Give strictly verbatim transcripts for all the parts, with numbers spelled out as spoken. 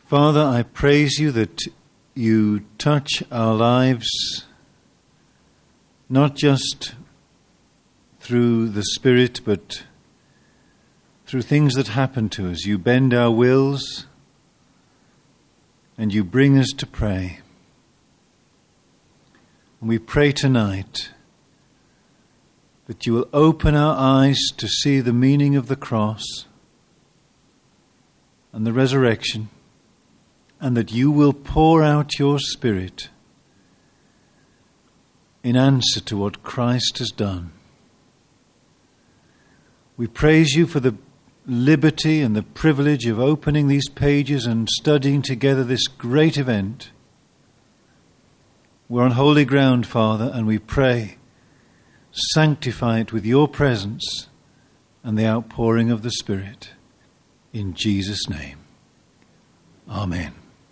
Father, I praise you that you touch our lives not just through the Spirit, but through things that happen to us. You bend our wills and you bring us to pray. And we pray tonight that you will open our eyes to see the meaning of the cross and the resurrection, and that you will pour out your Spirit in answer to what Christ has done. We praise you for the liberty and the privilege of opening these pages and studying together this great event. We're on holy ground, Father, and we pray, sanctify it with your presence and the outpouring of the Spirit. In Jesus' name. Amen.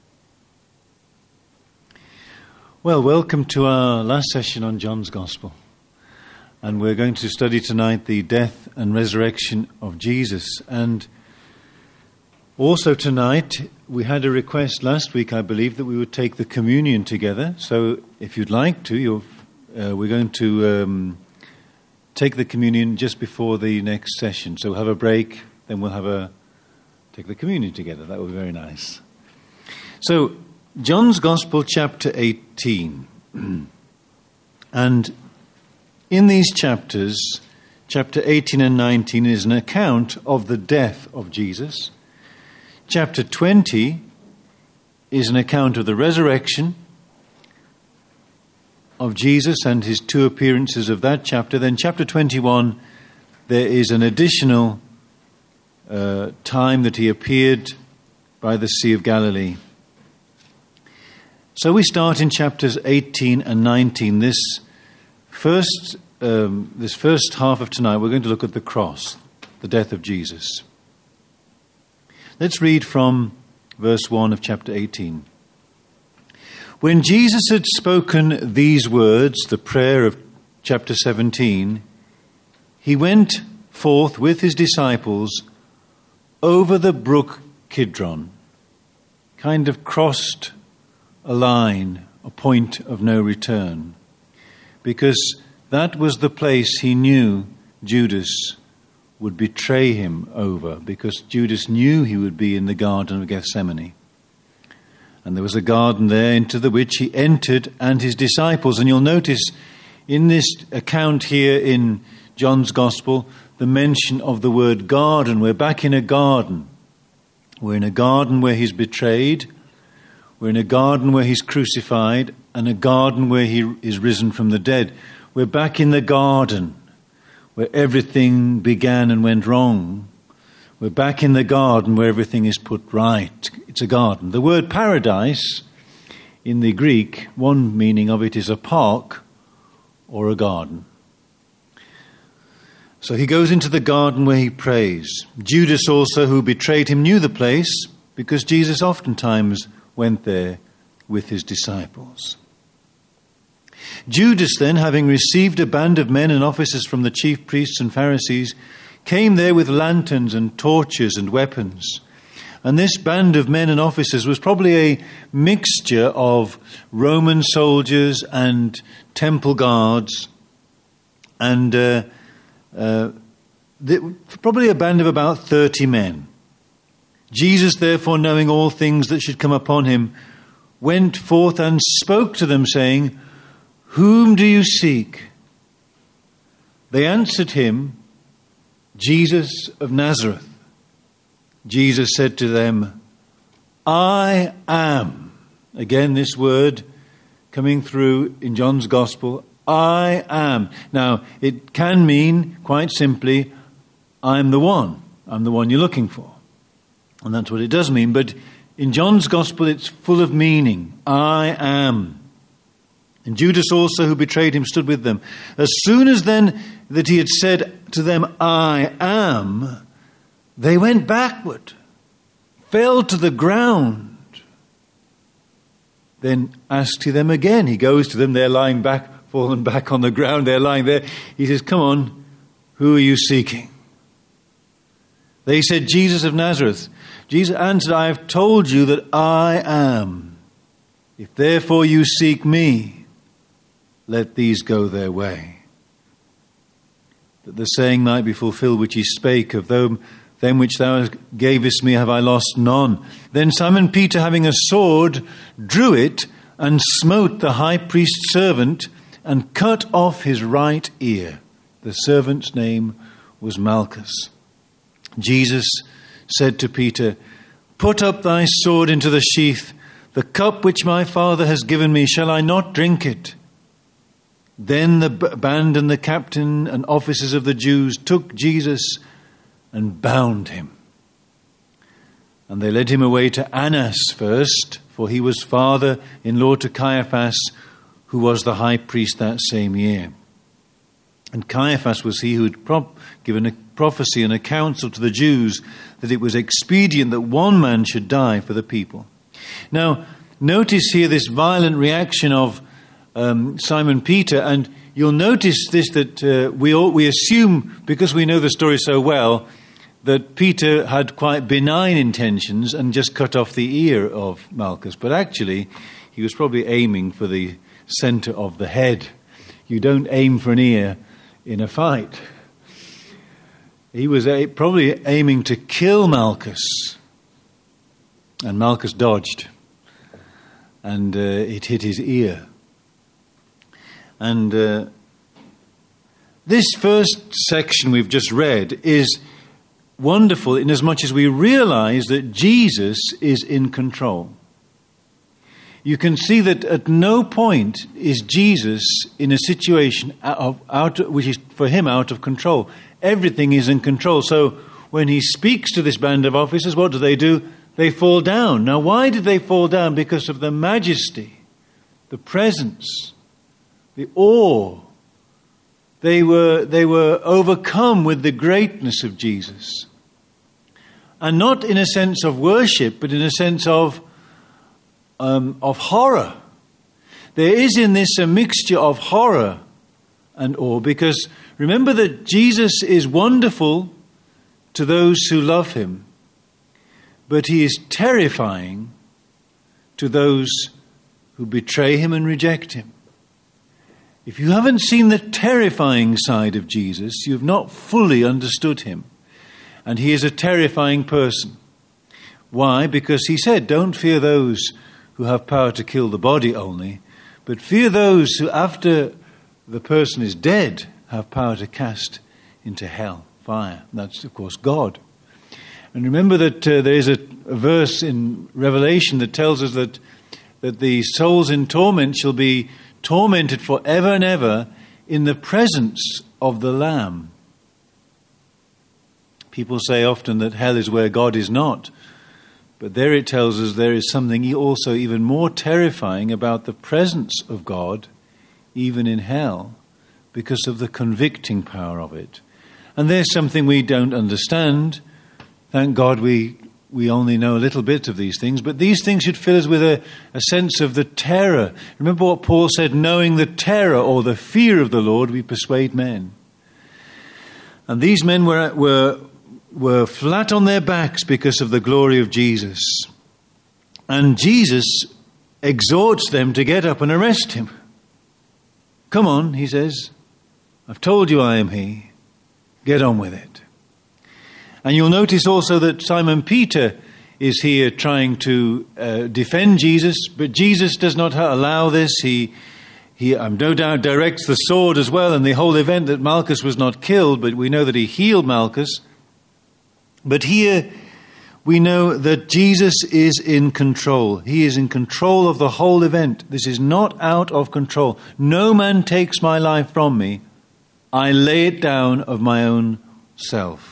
Well, welcome to our last session on John's Gospel. And we're going to study tonight the death and resurrection of Jesus. And also tonight, we had a request last week, I believe, that we would take the communion together. So if you'd like to, you're, uh, we're going to um, take the communion just before the next session. So we'll have a break, then we'll have a take the communion together. That would be very nice. So, John's Gospel, chapter eighteen. And in these chapters, chapter eighteen and nineteen, is an account of the death of Jesus. Chapter twenty is an account of the resurrection of Jesus and his two appearances of that chapter. Then chapter twenty-one, there is an additional uh, time that he appeared by the Sea of Galilee. So we start in chapters eighteen and nineteen. This first, um, this first half of tonight, we're going to look at the cross, the death of Jesus. Let's read from verse one of chapter eighteen. When Jesus had spoken these words, the prayer of chapter seventeen, he went forth with his disciples over the brook Kidron, kind of crossed a line, a point of no return, because that was the place he knew Judas would betray him over, because Judas knew he would be in the Garden of Gethsemane. And there was a garden there into the which he entered and his disciples. And you'll notice in this account here in John's Gospel, the mention of the word garden. We're back in a garden. We're in a garden where he's betrayed. We're in a garden where he's crucified, and a garden where he is risen from the dead. We're back in the garden where everything began and went wrong. We're back in the garden where everything is put right. It's a garden. The word paradise in the Greek, one meaning of it is a park or a garden. So he goes into the garden where he prays. Judas also, who betrayed him, knew the place because Jesus oftentimes went there with his disciples. Judas then, having received a band of men and officers from the chief priests and Pharisees, came there with lanterns and torches and weapons. And this band of men and officers was probably a mixture of Roman soldiers and temple guards, and uh, uh, the, probably a band of about thirty men. Jesus, therefore, knowing all things that should come upon him, went forth and spoke to them, saying, "Whom do you seek?" They answered him, "Jesus of Nazareth." Jesus said to them, "I am." Again, this word coming through in John's Gospel, I am. Now, it can mean, quite simply, I'm the one. I'm the one you're looking for. And that's what it does mean. But in John's Gospel, it's full of meaning. I am. And Judas also, who betrayed him, stood with them. As soon as then that he had said to them, "I am," they went backward, fell to the ground. Then asked he them again. He goes to them. They're lying back, fallen back on the ground. They're lying there. He says, "Come on, who are you seeking?" They said, "Jesus of Nazareth." Jesus answered, I have told you that I am. If therefore you seek me, let these go their way. That the saying might be fulfilled which he spake, of them, them which thou gavest me have I lost none. Then Simon Peter, having a sword, drew it and smote the high priest's servant and cut off his right ear. The servant's name was Malchus. Jesus said to Peter, Put up thy sword into the sheath. The cup which my Father has given me, shall I not drink it? Then the band and the captain and officers of the Jews took Jesus and bound him. And they led him away to Annas first, for he was father-in-law to Caiaphas, who was the high priest that same year. And Caiaphas was he who had prop- given a prophecy and a counsel to the Jews that it was expedient that one man should die for the people. Now, notice here this violent reaction of um, Simon Peter, and you'll notice this, that uh, we all, we assume, because we know the story so well, that Peter had quite benign intentions and just cut off the ear of Malchus. But actually, he was probably aiming for the center of the head. You don't aim for an ear in a fight. He was a, probably aiming to kill Malchus. And Malchus dodged. And uh, it hit his ear. And uh, this first section we've just read is wonderful in as much as we realize that Jesus is in control. You can see that at no point is Jesus in a situation out, out, which is for him out of control. Everything is in control. So when he speaks to this band of officers, what do they do? They fall down. Now, why did they fall down? Because of the majesty, the presence, the awe. They were, they were overcome with the greatness of Jesus. And not in a sense of worship, but in a sense of, um, of horror. There is in this a mixture of horror and awe, because remember that Jesus is wonderful to those who love him, but he is terrifying to those who betray him and reject him. If you haven't seen the terrifying side of Jesus, you have not fully understood him. And he is a terrifying person. Why? Because he said, don't fear those who have power to kill the body only, but fear those who, after the person is dead, have power to cast into hell, fire. And that's, of course, God. And remember that uh, there is a, a verse in Revelation that tells us that, that the souls in torment shall be tormented forever and ever in the presence of the Lamb. People say often that hell is where God is not. But there it tells us there is something also even more terrifying about the presence of God, even in hell, because of the convicting power of it. And there's something we don't understand. Thank God we we only know a little bit of these things, but these things should fill us with a, a sense of the terror. Remember what Paul said, knowing the terror or the fear of the Lord, we persuade men. And these men were were were flat on their backs because of the glory of Jesus. And Jesus exhorts them to get up and arrest him. Come on, he says. I've told you I am he. Get on with it. And you'll notice also that Simon Peter is here trying to uh, defend Jesus, but Jesus does not allow this. He, he um, no doubt directs the sword as well, and the whole event that Malchus was not killed, but we know that he healed Malchus. But here we know that Jesus is in control. He is in control of the whole event. This is not out of control. No man takes my life from me. I lay it down of my own self.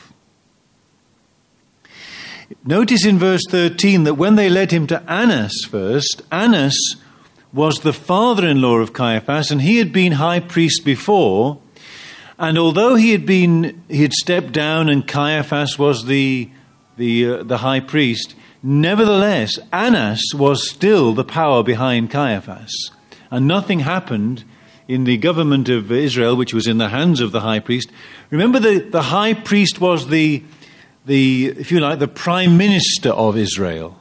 Notice in verse thirteen that when they led him to Annas first, Annas was the father-in-law of Caiaphas, and he had been high priest before. And although he had been, he had stepped down, and Caiaphas was the the uh, the high priest, nevertheless, Annas was still the power behind Caiaphas, and nothing happened in the government of Israel, which was in the hands of the high priest. Remember, the the high priest was the the, if you like, the prime minister of Israel.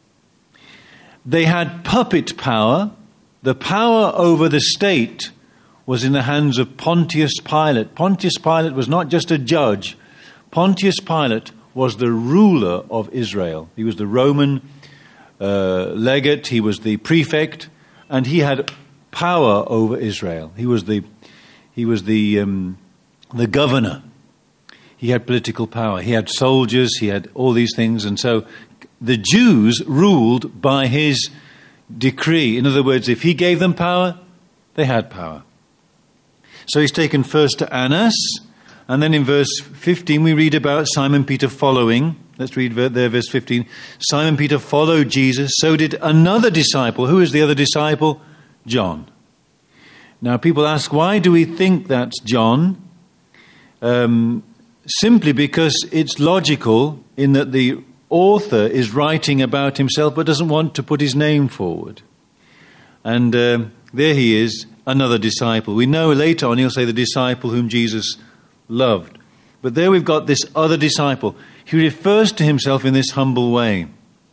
They had puppet power. The power over the state was in the hands of Pontius Pilate. Pontius Pilate was not just a judge. Pontius Pilate was the ruler of Israel. He was the Roman uh, legate. He was the prefect, and he had power over Israel. He was the he was the um, the governor. He had political power. He had soldiers. He had all these things, and so the Jews ruled by his decree. In other words, if he gave them power, they had power. So he's taken first to Annas, and then in verse fifteen we read about Simon Peter following. Let's read there, verse fifteen. Simon Peter followed Jesus, so did another disciple. Who is the other disciple? John. Now people ask, why do we think that's John? Um, simply because it's logical in that the author is writing about himself but doesn't want to put his name forward. And uh, there he is, another disciple. We know later on he'll say the disciple whom Jesus loved. But there we've got this other disciple. He refers to himself in this humble way.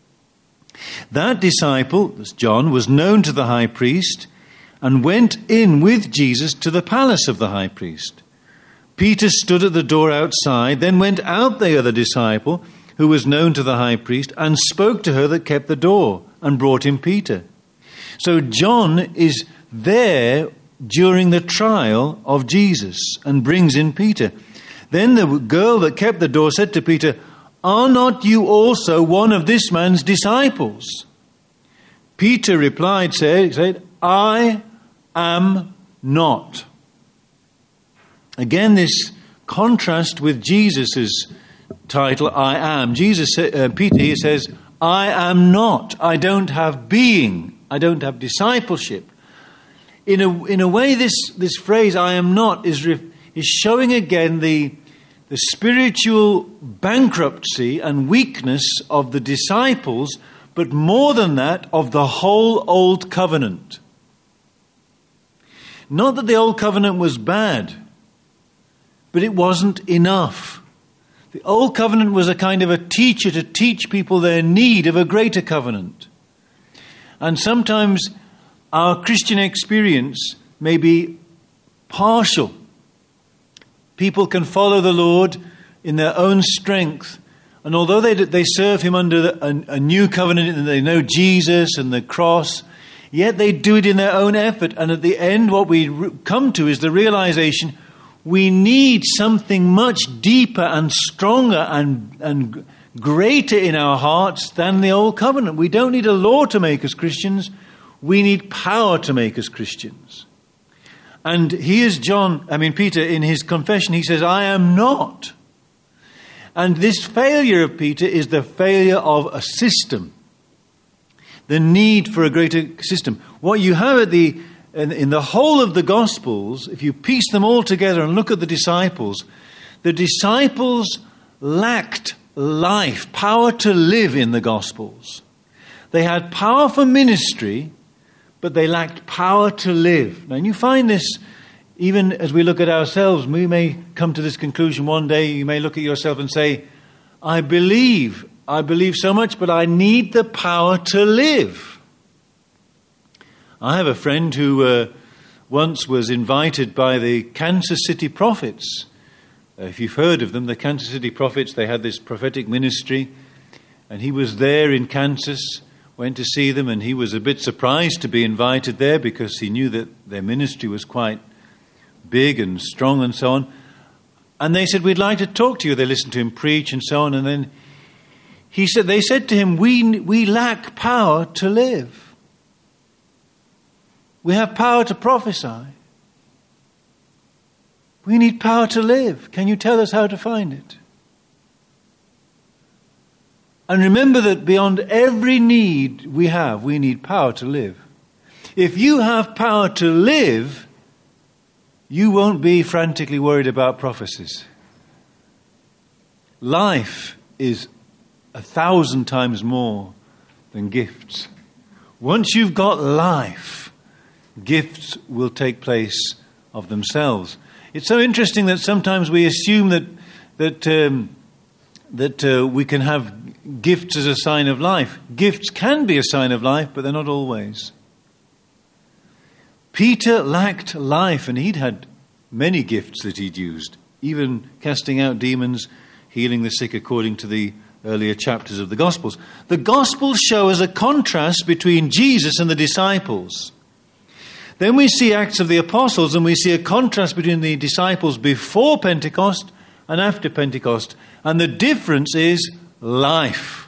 That disciple, that's John, was known to the high priest and went in with Jesus to the palace of the high priest. Peter stood at the door outside, then went out the other disciple, who was known to the high priest, and spoke to her that kept the door, and brought him Peter. So John is there during the trial of Jesus and brings in Peter. Then the girl that kept the door said to Peter, "Are not you also one of this man's disciples?" Peter replied, said, said I am not. Again, this contrast with Jesus' title, I am. Jesus, uh, Peter here says, I am not. I don't have being. I don't have discipleship. In a in a way, this this phrase, I am not, is re, is showing again the the spiritual bankruptcy and weakness of the disciples, but more than that, of the whole Old Covenant. Not that the Old Covenant was bad, but it wasn't enough. The Old Covenant was a kind of a teacher to teach people their need of a greater covenant. And sometimes our Christian experience may be partial. People can follow the Lord in their own strength. And although they they serve him under a, a new covenant and they know Jesus and the cross, yet they do it in their own effort. And at the end, what we re- come to is the realization we need something much deeper and stronger and, and greater in our hearts than the old covenant. We don't need a law to make us Christians. We need power to make us Christians. And here's John, I mean Peter, in his confession, he says, I am not. And this failure of Peter is the failure of a system. The need for a greater system. What you have at the in, in the whole of the Gospels, if you piece them all together and look at the disciples, the disciples lacked life, power to live in the Gospels. They had power for ministry, but they lacked power to live. Now, and you find this even as we look at ourselves. We may come to this conclusion one day. You may look at yourself and say, I believe, I believe so much, but I need the power to live. I have a friend who uh, once was invited by the Kansas City Prophets. Uh, if you've heard of them, the Kansas City Prophets, they had this prophetic ministry, and he was there in Kansas, went to see them, and he was a bit surprised to be invited there because he knew that their ministry was quite big and strong and so on. And they said, we'd like to talk to you. They listened to him preach and so on. And then he said, they said to him, we, we lack power to live. We have power to prophesy. We need power to live. Can you tell us how to find it? And remember that beyond every need we have, we need power to live. If you have power to live, you won't be frantically worried about prophecies. Life is a thousand times more than gifts. Once you've got life, gifts will take place of themselves. It's so interesting that sometimes we assume that that um, that uh, we can have gifts as a sign of life. Gifts can be a sign of life, but they're not always. Peter lacked life, and he'd had many gifts that he'd used, even casting out demons, healing the sick according to the earlier chapters of the Gospels. The Gospels show us a contrast between Jesus and the disciples. Then we see Acts of the Apostles, and we see a contrast between the disciples before Pentecost and after Pentecost. And the difference is life.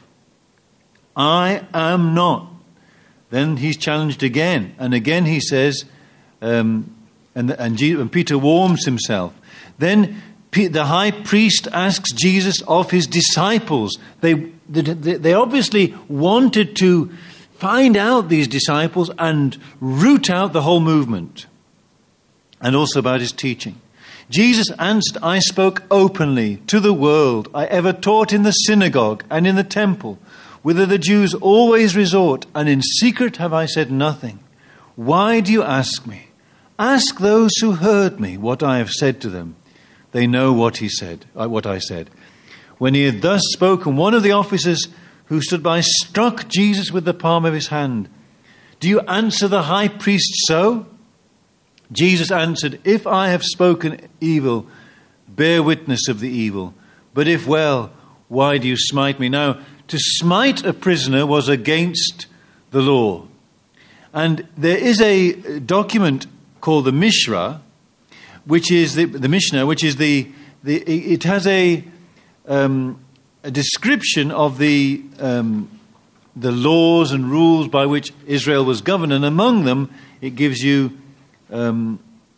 I am not. Then he's challenged again. And again he says, um, and, and, Jesus, and Peter warms himself. Then the high priest asks Jesus of his disciples. They, they, they obviously wanted to find out these disciples and root out the whole movement. And also about his teaching. Jesus answered, I spoke openly to the world. I ever taught in the synagogue and in the temple, whither the Jews always resort, and in secret have I said nothing. Why do you ask me? Ask those who heard me what I have said to them. They know what he said, what I said. When he had thus spoken, one of the officers who stood by struck Jesus with the palm of his hand. Do you answer the high priest so? Jesus answered, if I have spoken evil, bear witness of the evil. But if well, why do you smite me? Now, to smite a prisoner was against the law. And there is a document called the Mishra, which is the, the Mishnah, which is the, the it has a, um, a description of the, um, the laws and rules by which Israel was governed. And among them, it gives you Um,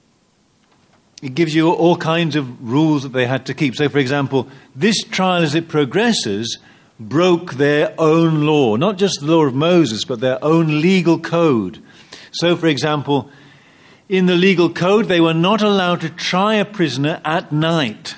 it gives you all kinds of rules that they had to keep. So, for example, this trial as it progresses broke their own law, not just the law of Moses, but their own legal code. So, for example, in the legal code, they were not allowed to try a prisoner at night.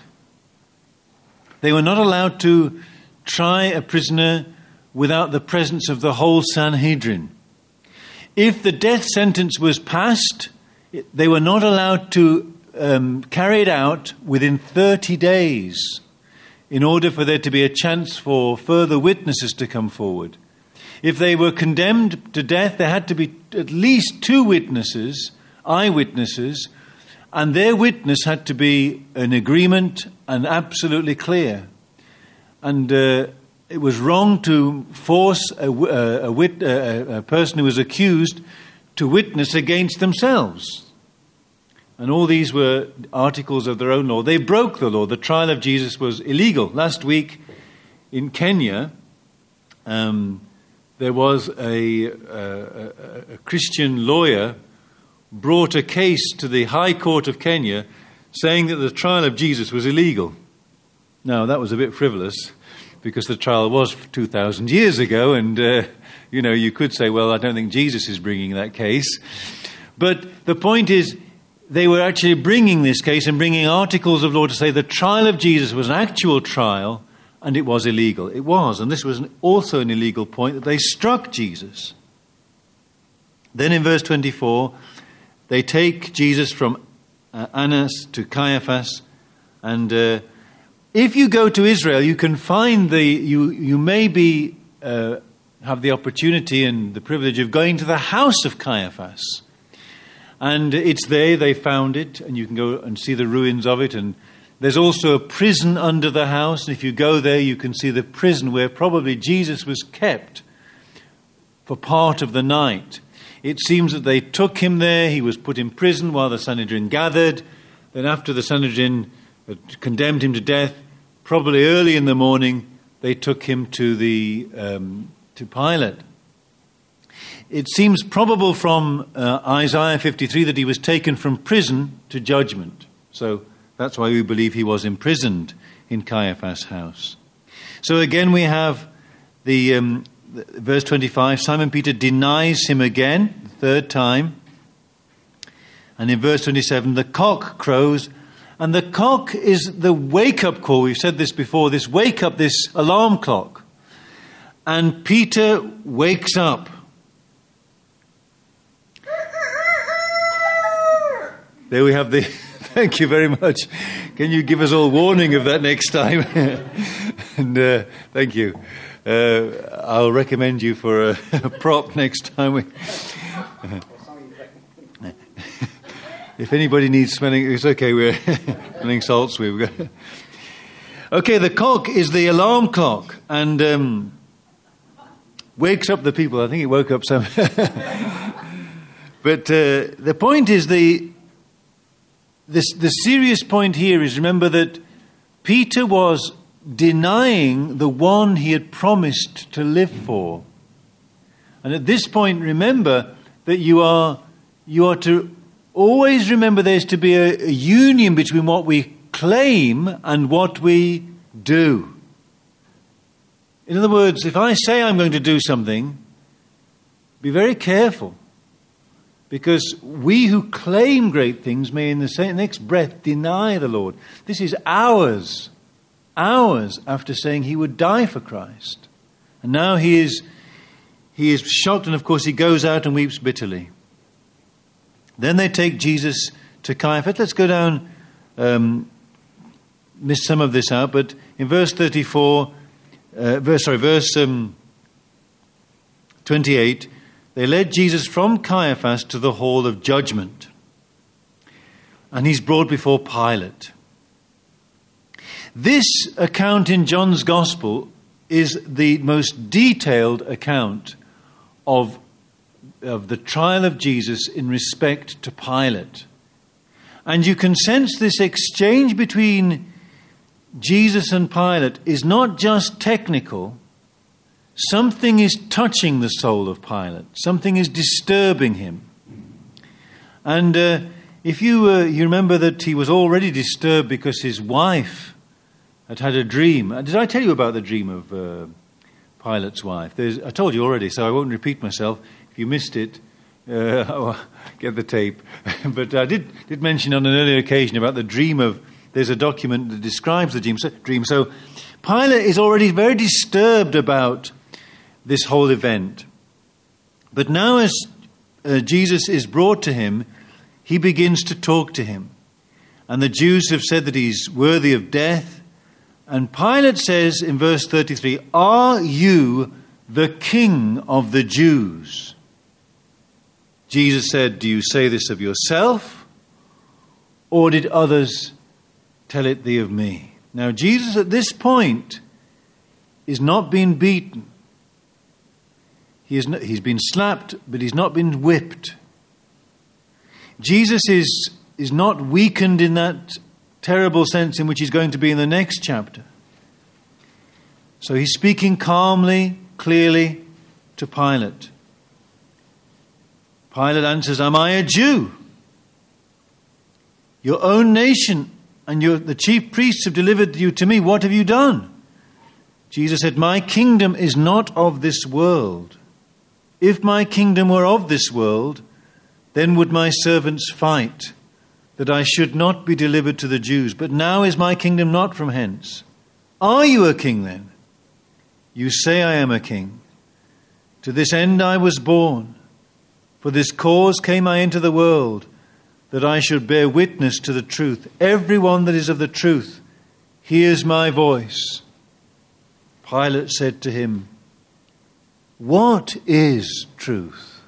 They were not allowed to try a prisoner without the presence of the whole Sanhedrin. If the death sentence was passed, they were not allowed to um, carry it out within thirty days in order for there to be a chance for further witnesses to come forward. If they were condemned to death, there had to be at least two witnesses, eyewitnesses, and their witness had to be an agreement and absolutely clear. And uh, it was wrong to force a, a, a, wit, a, a person who was accused to witness against themselves. And all these were articles of their own law. They broke the law. The trial of Jesus was illegal. Last week in Kenya, um, there was a, a, a Christian lawyer brought a case to the High Court of Kenya saying that the trial of Jesus was illegal. Now, that was a bit frivolous because the trial was two thousand years ago, and, uh, you know, you could say, well, I don't think Jesus is bringing that case. But the point is, they were actually bringing this case and bringing articles of law to say the trial of Jesus was an actual trial and it was illegal. It was, and this was an, also an illegal point, that they struck Jesus. Then in verse twenty-four, they take Jesus from uh, Annas to Caiaphas, and uh, if you go to Israel, you can find the, you, you may be, uh, have the opportunity and the privilege of going to the house of Caiaphas. And it's there, they found it, and you can go and see the ruins of it. And there's also a prison under the house. And if you go there, you can see the prison where probably Jesus was kept for part of the night. It seems that they took him there. He was put in prison while the Sanhedrin gathered. Then after the Sanhedrin condemned him to death, probably early in the morning, they took him to the um, to Pilate. It seems probable from uh, Isaiah fifty-three that he was taken from prison to judgment. So that's why we believe he was imprisoned in Caiaphas' house. So again we have the, um, the verse twenty-five. Simon Peter denies him again, the third time. And in verse twenty-seven, the cock crows. And the cock is the wake-up call. We've said this before, this wake-up, this alarm clock. And Peter wakes up. There we have the... Thank you very much. Can you give us all warning of that next time? And uh, thank you. Uh, I'll recommend you for a, a prop next time. We, if anybody needs smelling, it's okay. We're smelling salts. We've got. Okay, the cock is the alarm clock, and um, wakes up the people. I think it woke up some. But uh, the point is the. This, the serious point here is, remember that Peter was denying the one he had promised to live for. And at this point, remember that you are you are to always remember there's to be a, a union between what we claim and what we do. In other words, if I say I'm going to do something, be very careful. Because we who claim great things may in the same, next breath deny the Lord. This is hours, hours after saying he would die for Christ. And now he is, he is shocked, and of course he goes out and weeps bitterly. Then they take Jesus to Caiaphas. Let's go down, um, missed some of this out, but in verse thirty-four, uh, verse, sorry, verse um, twenty-eight, they led Jesus from Caiaphas to the hall of judgment. And he's brought before Pilate. This account in John's Gospel is the most detailed account of, of the trial of Jesus in respect to Pilate. And you can sense this exchange between Jesus and Pilate is not just technical. Something is touching the soul of Pilate. Something is disturbing him. And uh, if you uh, you remember that he was already disturbed because his wife had had a dream. Did I tell you about the dream of uh, Pilate's wife? There's, I told you already, so I won't repeat myself. If you missed it, uh, get the tape. But I did did mention on an earlier occasion about the dream of. There's a document that describes the dream. So, dream. so Pilate is already very disturbed about this whole event. But now as uh, Jesus is brought to him, he begins to talk to him. And the Jews have said that he's worthy of death. And Pilate says in verse thirty-three, "Are you the king of the Jews?" Jesus said, "Do you say this of yourself, or did others tell it thee of me?" Now Jesus at this point is not being beaten. He is not, he's been slapped, but he's not been whipped. Jesus is, is not weakened in that terrible sense in which he's going to be in the next chapter. So he's speaking calmly, clearly to Pilate. Pilate answers, "Am I a Jew? Your own nation and your, the chief priests have delivered you to me. What have you done?" Jesus said, "My kingdom is not of this world. If my kingdom were of this world, then would my servants fight, that I should not be delivered to the Jews. But now is my kingdom not from hence. Are you a king then? You say I am a king. To this end I was born. For this cause came I into the world, that I should bear witness to the truth. Everyone that is of the truth hears my voice." Pilate said to him, "What is truth?"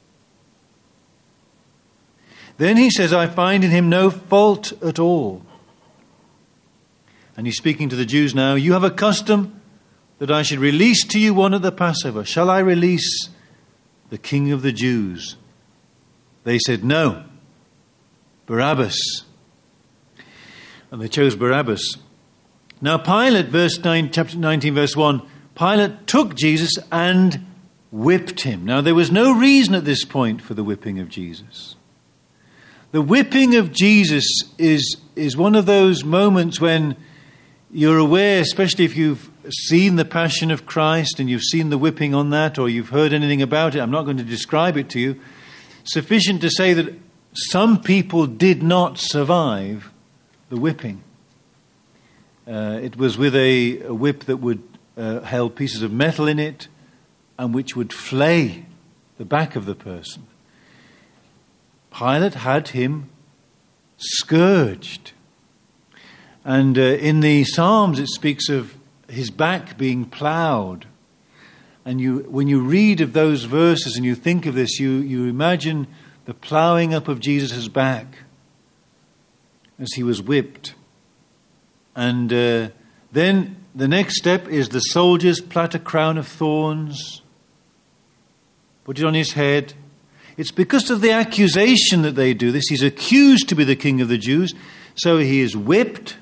Then he says, "I find in him no fault at all." And he's speaking to the Jews now. "You have a custom that I should release to you one at the Passover. Shall I release the King of the Jews?" They said, "No, Barabbas." And they chose Barabbas. Now Pilate, verse nine, chapter nineteen, verse one, Pilate took Jesus and whipped him. Now there was no reason at this point for the whipping of Jesus. The whipping of Jesus is, is one of those moments when you're aware, especially if you've seen the Passion of Christ and you've seen the whipping on that, or you've heard anything about it. I'm not going to describe it to you. Sufficient to say that some people did not survive the whipping. Uh, it was with a, a whip that would uh, held pieces of metal in it and which would flay the back of the person. Pilate had him scourged. And uh, in the Psalms it speaks of his back being ploughed. And you, when you read of those verses and you think of this, you, you imagine the ploughing up of Jesus' back as he was whipped. And uh, then the next step is the soldiers plait a crown of thorns, put it on his head. It's because of the accusation that they do this. He's accused to be the king of the Jews. So he is whipped.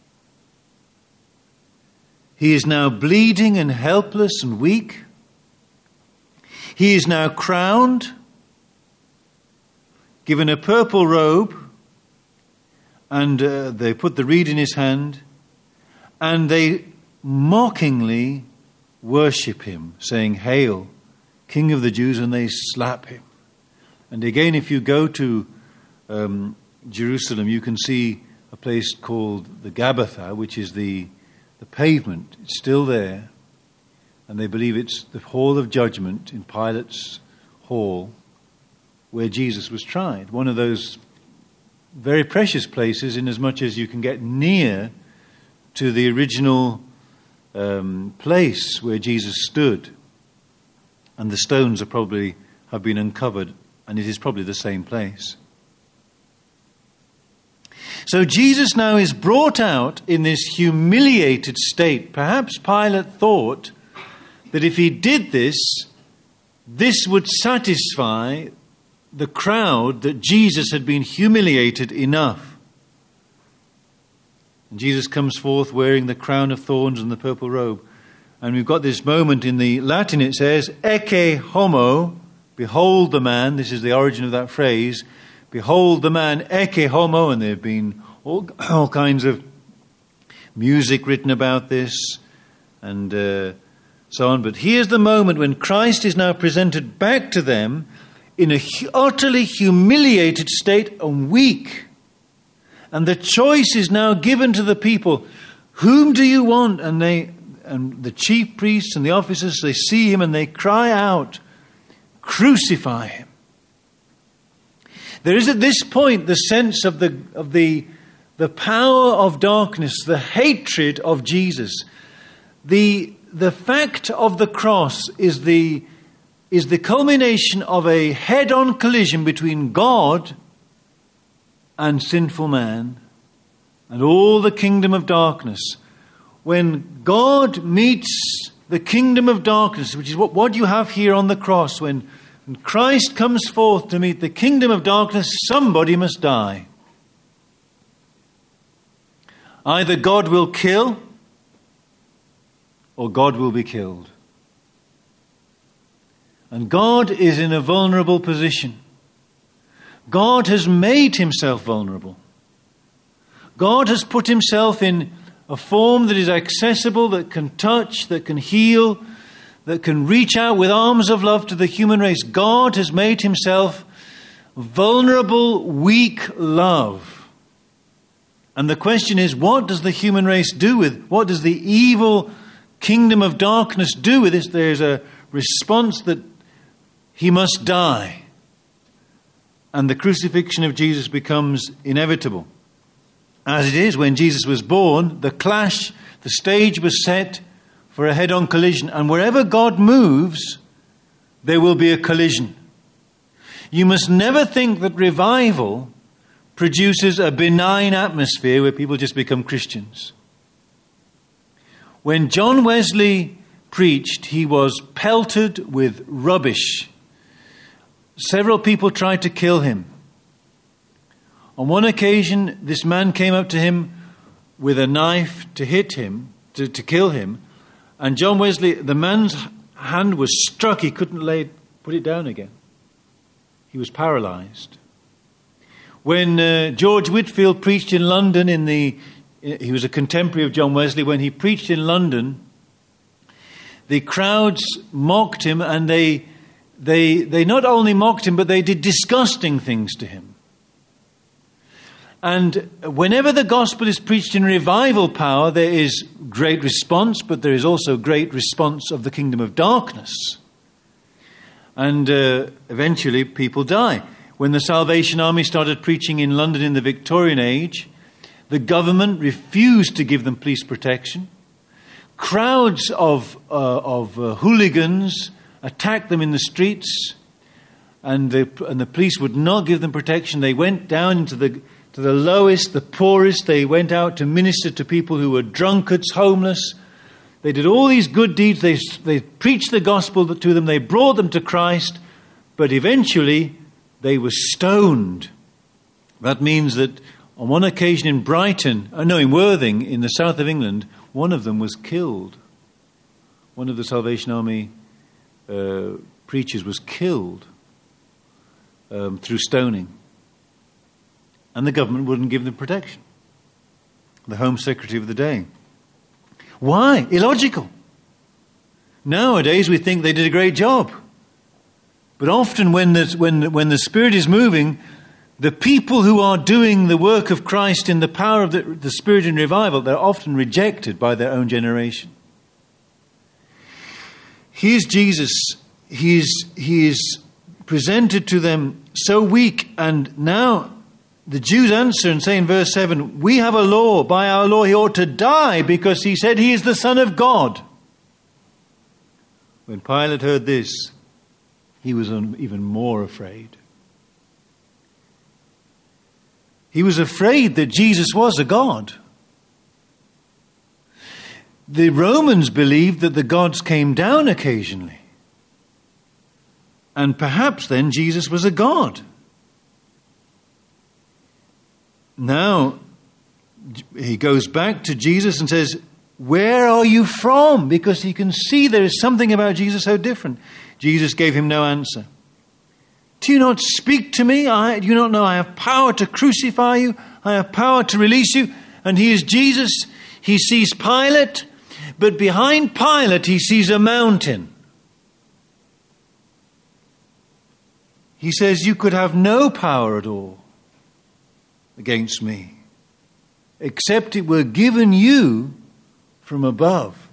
He is now bleeding and helpless and weak. He is now crowned, given a purple robe, and uh, they put the reed in his hand, and they mockingly worship him, saying, "Hail, King of the Jews," and they slap him. And again, if you go to um, Jerusalem, you can see a place called the Gabbatha, which is the, the pavement. It's still there. And they believe it's the hall of judgment in Pilate's hall where Jesus was tried. One of those very precious places, in as much as you can get near to the original um, place where Jesus stood. And the stones are probably have been uncovered, and it is probably the same place. So Jesus now is brought out in this humiliated state. Perhaps Pilate thought that if he did this, this would satisfy the crowd that Jesus had been humiliated enough. And Jesus comes forth wearing the crown of thorns and the purple robe. And we've got this moment in the Latin, it says, "Ecce homo," behold the man. This is the origin of that phrase. Behold the man, ecce homo. And there have been all, all kinds of music written about this and uh, so on. But here's the moment when Christ is now presented back to them in a utterly humiliated state and weak. And the choice is now given to the people. Whom do you want? And they, and the chief priests and the officers, they see him and they cry out, "Crucify him." There is at this point the sense of the of the the power of darkness, the hatred of Jesus. The the fact of the cross is the is the culmination of a head-on collision between God and sinful man and all the kingdom of darkness. When God meets the kingdom of darkness, which is what, what you have here on the cross, when, when Christ comes forth to meet the kingdom of darkness, somebody must die. Either God will kill or God will be killed. And God is in a vulnerable position. God has made himself vulnerable. God has put himself in a form that is accessible, that can touch, that can heal, that can reach out with arms of love to the human race. God has made himself vulnerable, weak love. And the question is, what does the human race do with, what does the evil kingdom of darkness do with this? There's a response that he must die. And the crucifixion of Jesus becomes inevitable. As it is, when Jesus was born, the clash, the stage was set for a head-on collision. And wherever God moves, there will be a collision. You must never think that revival produces a benign atmosphere where people just become Christians. When John Wesley preached, he was pelted with rubbish. Several people tried to kill him. On one occasion, this man came up to him with a knife to hit him, to, to kill him. And John Wesley, the man's hand was struck. He couldn't lay, put it down again. He was paralyzed. When uh, George Whitefield preached in London, in the, he was a contemporary of John Wesley. When he preached in London, the crowds mocked him, and they They they not only mocked him, but they did disgusting things to him. And whenever the gospel is preached in revival power, there is great response, but there is also great response of the kingdom of darkness. And uh, eventually people die. When the Salvation Army started preaching in London in the Victorian age, the government refused to give them police protection. crowds of, uh, of uh, hooligans attacked them in the streets, and the, and the police would not give them protection. They went down into the, to the lowest, the poorest. They went out to minister to people who were drunkards, homeless. They did all these good deeds. They, they preached the gospel to them. They brought them to Christ. But eventually, they were stoned. That means that on one occasion in Brighton, oh no, in Worthing, in the south of England, one of them was killed. One of the Salvation Army uh, preachers was killed um, through stoning. And the government wouldn't give them protection. The Home Secretary of the day. Why? Illogical. Nowadays we think they did a great job. But often when the, when, when the Spirit is moving, the people who are doing the work of Christ in the power of the, the Spirit in revival, they're often rejected by their own generation. Here's Jesus. He's, he is presented to them so weak, and now the Jews answer and say in verse seven, we have a law. By our law he ought to die because he said he is the Son of God. When Pilate heard this, he was even more afraid. He was afraid that Jesus was a god. The Romans believed that the gods came down occasionally. And perhaps then Jesus was a god. Now, he goes back to Jesus and says, where are you from? Because he can see there is something about Jesus so different. Jesus gave him no answer. Do you not speak to me? I, do you not know I have power to crucify you? I have power to release you. And he is Jesus. He sees Pilate, but behind Pilate he sees a mountain. He says, you could have no power at all against me, except it were given you from above.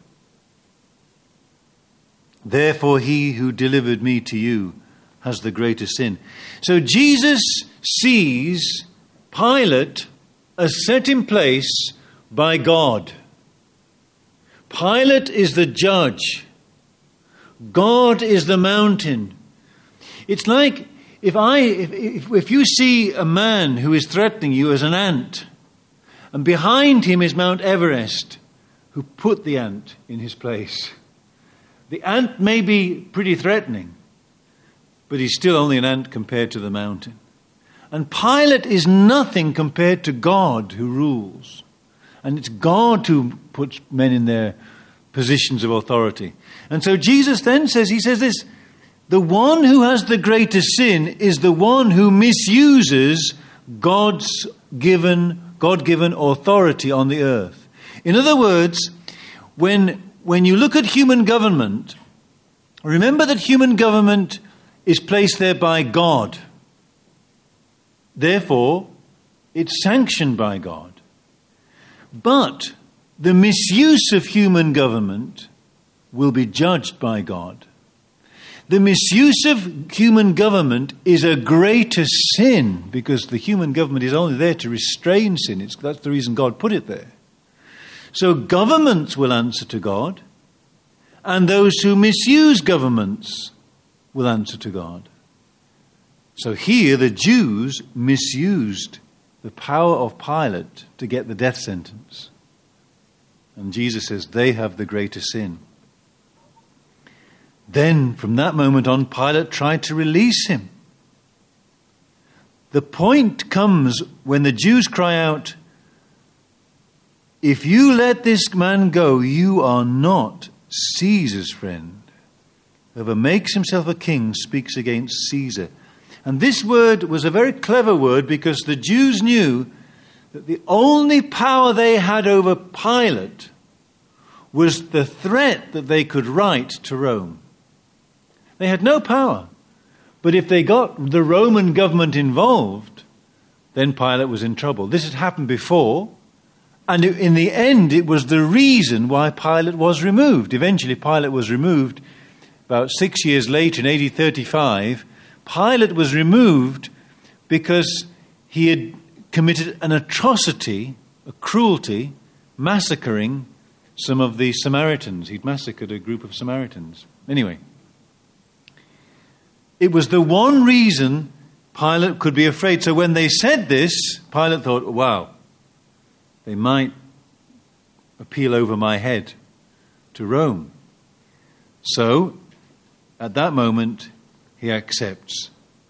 Therefore he who delivered me to you has the greater sin. So Jesus sees Pilate as set in place by God. Pilate is the judge. God is the mountain. It's like if I, if, if, if you see a man who is threatening you as an ant, and behind him is Mount Everest, who put the ant in his place. The ant may be pretty threatening, but he's still only an ant compared to the mountain. And Pilate is nothing compared to God who rules. And it's God who puts men in their positions of authority. And so Jesus then says, he says this, the one who has the greater sin is the one who misuses God's given, God-given authority on the earth. In other words, when, when you look at human government, remember that human government is placed there by God. Therefore, it's sanctioned by God. But the misuse of human government will be judged by God. The misuse of human government is a greater sin because the human government is only there to restrain sin. It's, that's the reason God put it there. So governments will answer to God, and those who misuse governments will answer to God. So here the Jews misused the power of Pilate to get the death sentence. And Jesus says they have the greater sin. Then from that moment on, Pilate tried to release him. The point comes when the Jews cry out, if you let this man go, you are not Caesar's friend. Whoever makes himself a king speaks against Caesar. And this word was a very clever word because the Jews knew that the only power they had over Pilate was the threat that they could write to Rome. They had no power. But if they got the Roman government involved, then Pilate was in trouble. This had happened before, and in the end it was the reason why Pilate was removed. Eventually Pilate was removed about six years later in A D thirty-five. Pilate was removed because he had committed an atrocity, a cruelty, massacring some of the Samaritans. He'd massacred a group of Samaritans. Anyway, it was the one reason Pilate could be afraid. So when they said this, Pilate thought, wow, they might appeal over my head to Rome. So, at that moment, he accepts.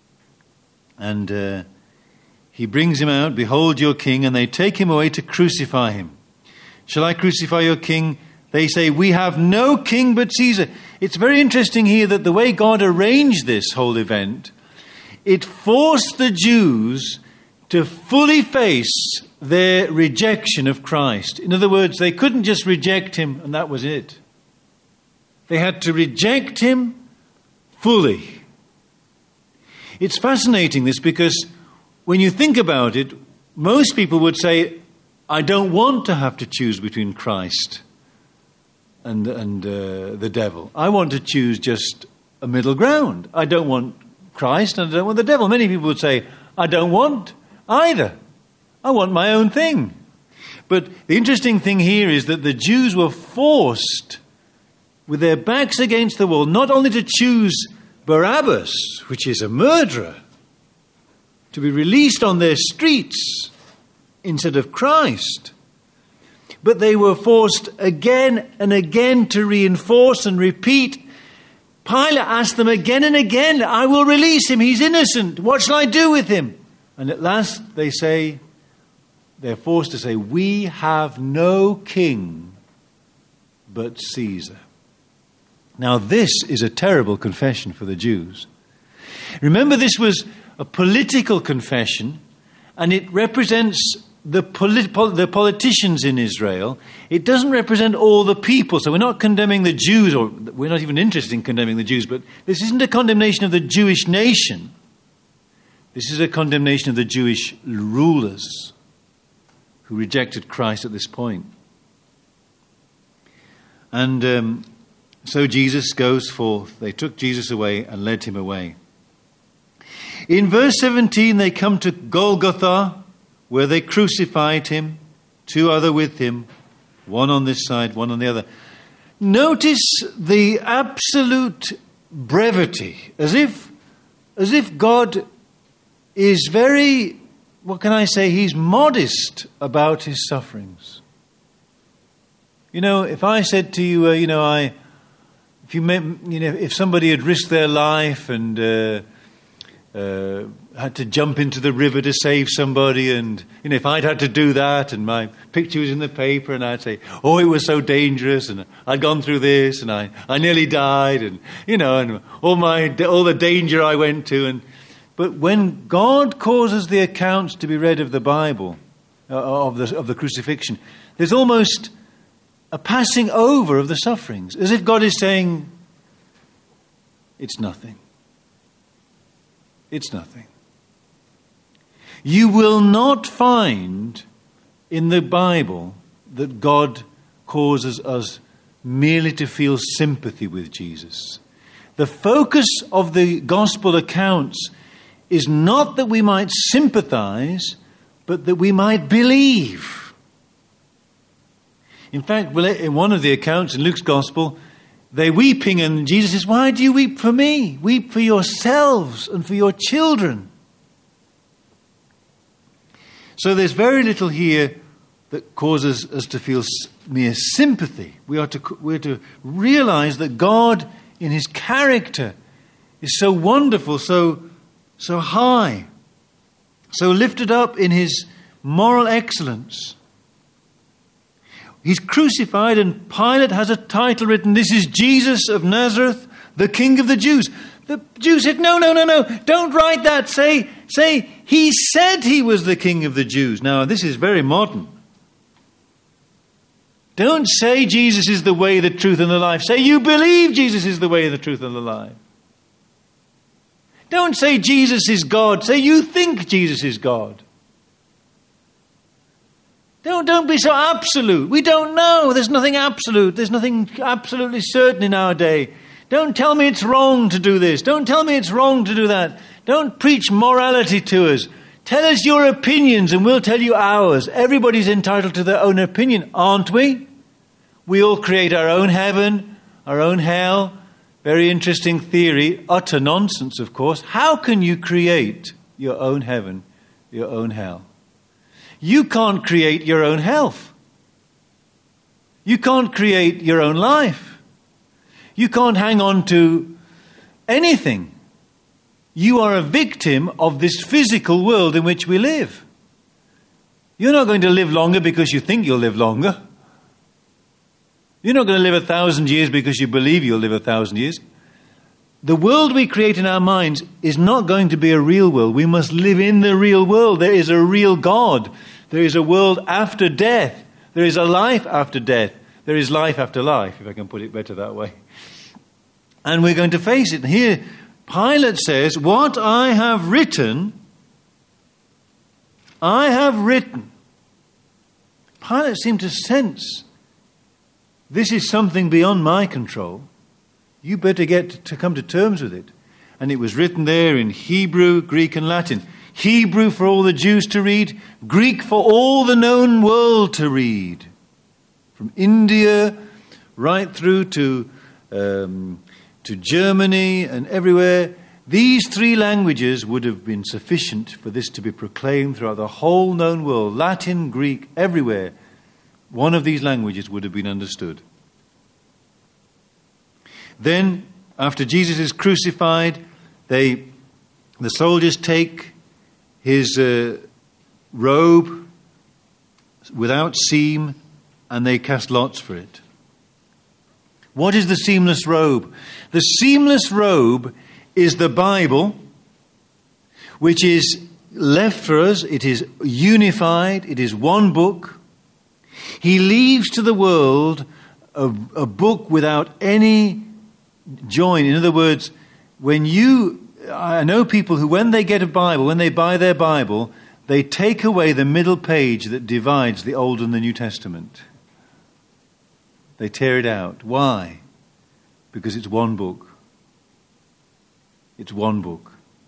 And uh, he brings him out, behold your king, and they take him away to crucify him. Shall I crucify your king? They say, we have no king but Caesar. It's very interesting here that the way God arranged this whole event, it forced the Jews to fully face their rejection of Christ. In other words, they couldn't just reject him and that was it. They had to reject him fully. It's fascinating, this, because when you think about it, most people would say, I don't want to have to choose between Christ and, and uh, the devil. I want to choose just a middle ground. I don't want Christ and I don't want the devil. Many people would say, I don't want either. I want my own thing. But the interesting thing here is that the Jews were forced, with their backs against the wall, not only to choose Barabbas, which is a murderer, to be released on their streets instead of Christ, but they were forced again and again to reinforce and repeat. Pilate asked them again and again, I will release him, he's innocent, what shall I do with him? And at last they say, they're forced to say, we have no king but Caesar. Now this is a terrible confession for the Jews. Remember, this was a political confession, and it represents the, polit- the politicians in Israel. It doesn't represent all the people. So we're not condemning the Jews, or we're not even interested in condemning the Jews, but this isn't a condemnation of the Jewish nation. This is a condemnation of the Jewish rulers who rejected Christ at this point. And um, so Jesus goes forth. They took Jesus away and led him away. In verse seventeen, they come to Golgotha, where they crucified him, two other with him, one on this side, one on the other. Notice the absolute brevity, as if, as if God is very, what can I say, he's modest about his sufferings. You know, if I said to you, uh, you know, I, if you meant, you know, if somebody had risked their life and uh, uh, had to jump into the river to save somebody, and you know, if I'd had to do that, and my picture was in the paper, and I'd say, oh, it was so dangerous, and I'd gone through this, and I, I nearly died, and you know, and all my all the danger I went to, and but when God causes the accounts to be read of the Bible, uh, of the of the crucifixion, there's almost a passing over of the sufferings, as if God is saying, it's nothing. It's nothing. You will not find in the Bible that God causes us merely to feel sympathy with Jesus. The focus of the gospel accounts is not that we might sympathize, but that we might believe. In fact, in one of the accounts in Luke's gospel, they're weeping, and Jesus says, why do you weep for me? Weep for yourselves and for your children. So there's very little here that causes us to feel mere sympathy. We are to, we're to realize that God, in his character, is so wonderful, so, so high, so lifted up in his moral excellence. He's crucified, and Pilate has a title written, this is Jesus of Nazareth, the King of the Jews. The Jews said, no, no, no, no, don't write that. Say, say, he said he was the King of the Jews. Now, this is very modern. Don't say Jesus is the way, the truth, and the life. Say you believe Jesus is the way, the truth, and the life. Don't say Jesus is God. Say you think Jesus is God. Don't, don't be so absolute. We don't know. There's nothing absolute. There's nothing absolutely certain in our day. Don't tell me it's wrong to do this. Don't tell me it's wrong to do that. Don't preach morality to us. Tell us your opinions and we'll tell you ours. Everybody's entitled to their own opinion, aren't we? We all create our own heaven, our own hell. Very interesting theory. Utter nonsense, of course. How can you create your own heaven, your own hell? You can't create your own health. You can't create your own life. You can't hang on to anything. You are a victim of this physical world in which we live. You're not going to live longer because you think you'll live longer. You're not going to live a thousand years because you believe you'll live a thousand years. The world we create in our minds is not going to be a real world. We must live in the real world. There is a real God. There is a world after death. There is a life after death. There is life after life, if I can put it better that way. And we're going to face it. And here, Pilate says, what I have written, I have written. Pilate seemed to sense, this is something beyond my control. You better get to come to terms with it. And it was written there in Hebrew, Greek, and Latin. Hebrew for all the Jews to read, Greek for all the known world to read. From India right through to um, to Germany and everywhere. These three languages would have been sufficient for this to be proclaimed throughout the whole known world. Latin, Greek, everywhere. One of these languages would have been understood. Then, after Jesus is crucified, they, the soldiers take his uh, robe without seam and they cast lots for it. What is the seamless robe? The seamless robe is the Bible, which is left for us. It is unified. It is one book. He leaves to the world a, a book without any join. In other words, when you... I know people who, when they get a Bible, when they buy their Bible, they take away the middle page that divides the Old and the New Testament. They tear it out. Why? Because it's one book. It's one book.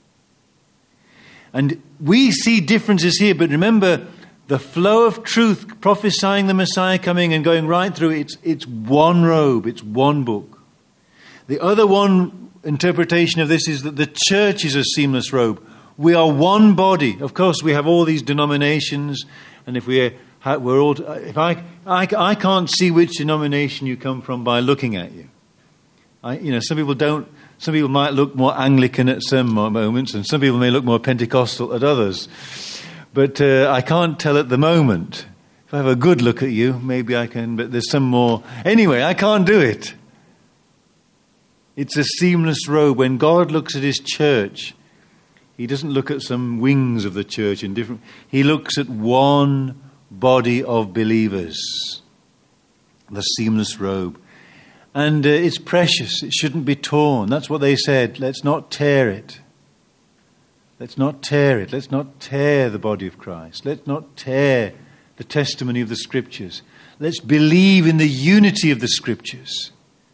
And we see differences here, but remember, the flow of truth, prophesying the Messiah coming and going right through, it's, it's one robe, it's one book. The other one interpretation of this is that the church is a seamless robe. We are one body. Of course, we have all these denominations, and if we're, we're all, if I, I, I can't see which denomination you come from by looking at you. I, you know, some people don't. Some people might look more Anglican at some moments, and some people may look more Pentecostal at others. But uh, I can't tell at the moment. If I have a good look at you, maybe I can. But there's some more. Anyway, I can't do it. It's a seamless robe. When God looks at his church, he doesn't look at some wings of the church in different... He looks at one body of believers. The seamless robe. And uh, it's precious. It shouldn't be torn. That's what they said. Let's not tear it. Let's not tear it. Let's not tear the body of Christ. Let's not tear the testimony of the Scriptures. Let's believe in the unity of the Scriptures.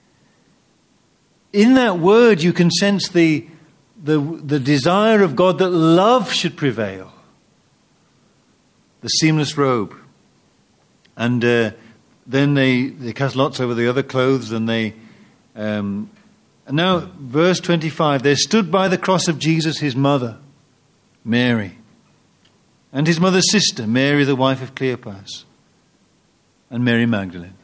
In that word, you can sense the, the, the desire of God that love should prevail. The seamless robe. And uh, then they, they cast lots over the other clothes, and they... Um, and now, verse twenty-five, there stood by the cross of Jesus his mother, Mary, and his mother's sister, Mary, the wife of Cleopas, and Mary Magdalene.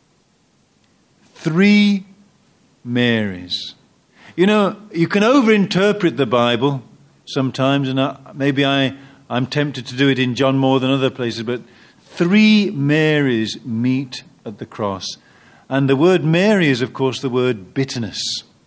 Three Marys. You know, you can overinterpret the Bible sometimes, and I, maybe I, I'm tempted to do it in John more than other places, but three Marys meet at the cross. And the word Mary is, of course, the word bitterness.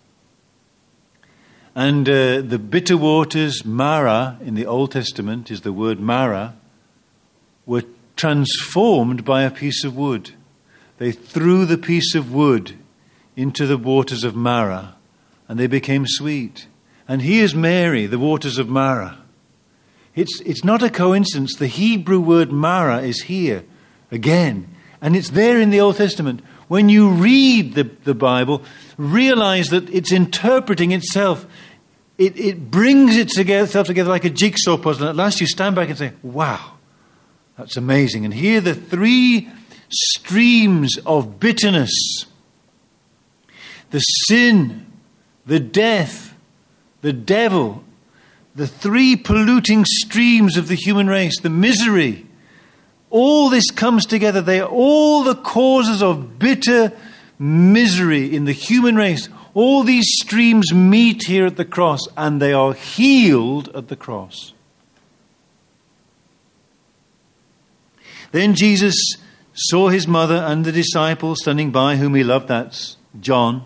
And uh, the bitter waters, Mara, in the Old Testament is the word Mara, were transformed by a piece of wood. They threw the piece of wood into the waters of Mara, and they became sweet. And here's Mary, the waters of Mara. It's, it's not a coincidence. The Hebrew word Mara is here again, and it's there in the Old Testament. When you read the, the Bible, realize that it's interpreting itself. It, it brings it together, itself together like a jigsaw puzzle. And at last you stand back and say, wow, that's amazing. And here the three streams of bitterness. The sin, the death, the devil, the three polluting streams of the human race, the misery, all this comes together. They are all the causes of bitter misery in the human race. All these streams meet here at the cross, and they are healed at the cross. Then Jesus saw his mother and the disciple standing by whom he loved. That's John.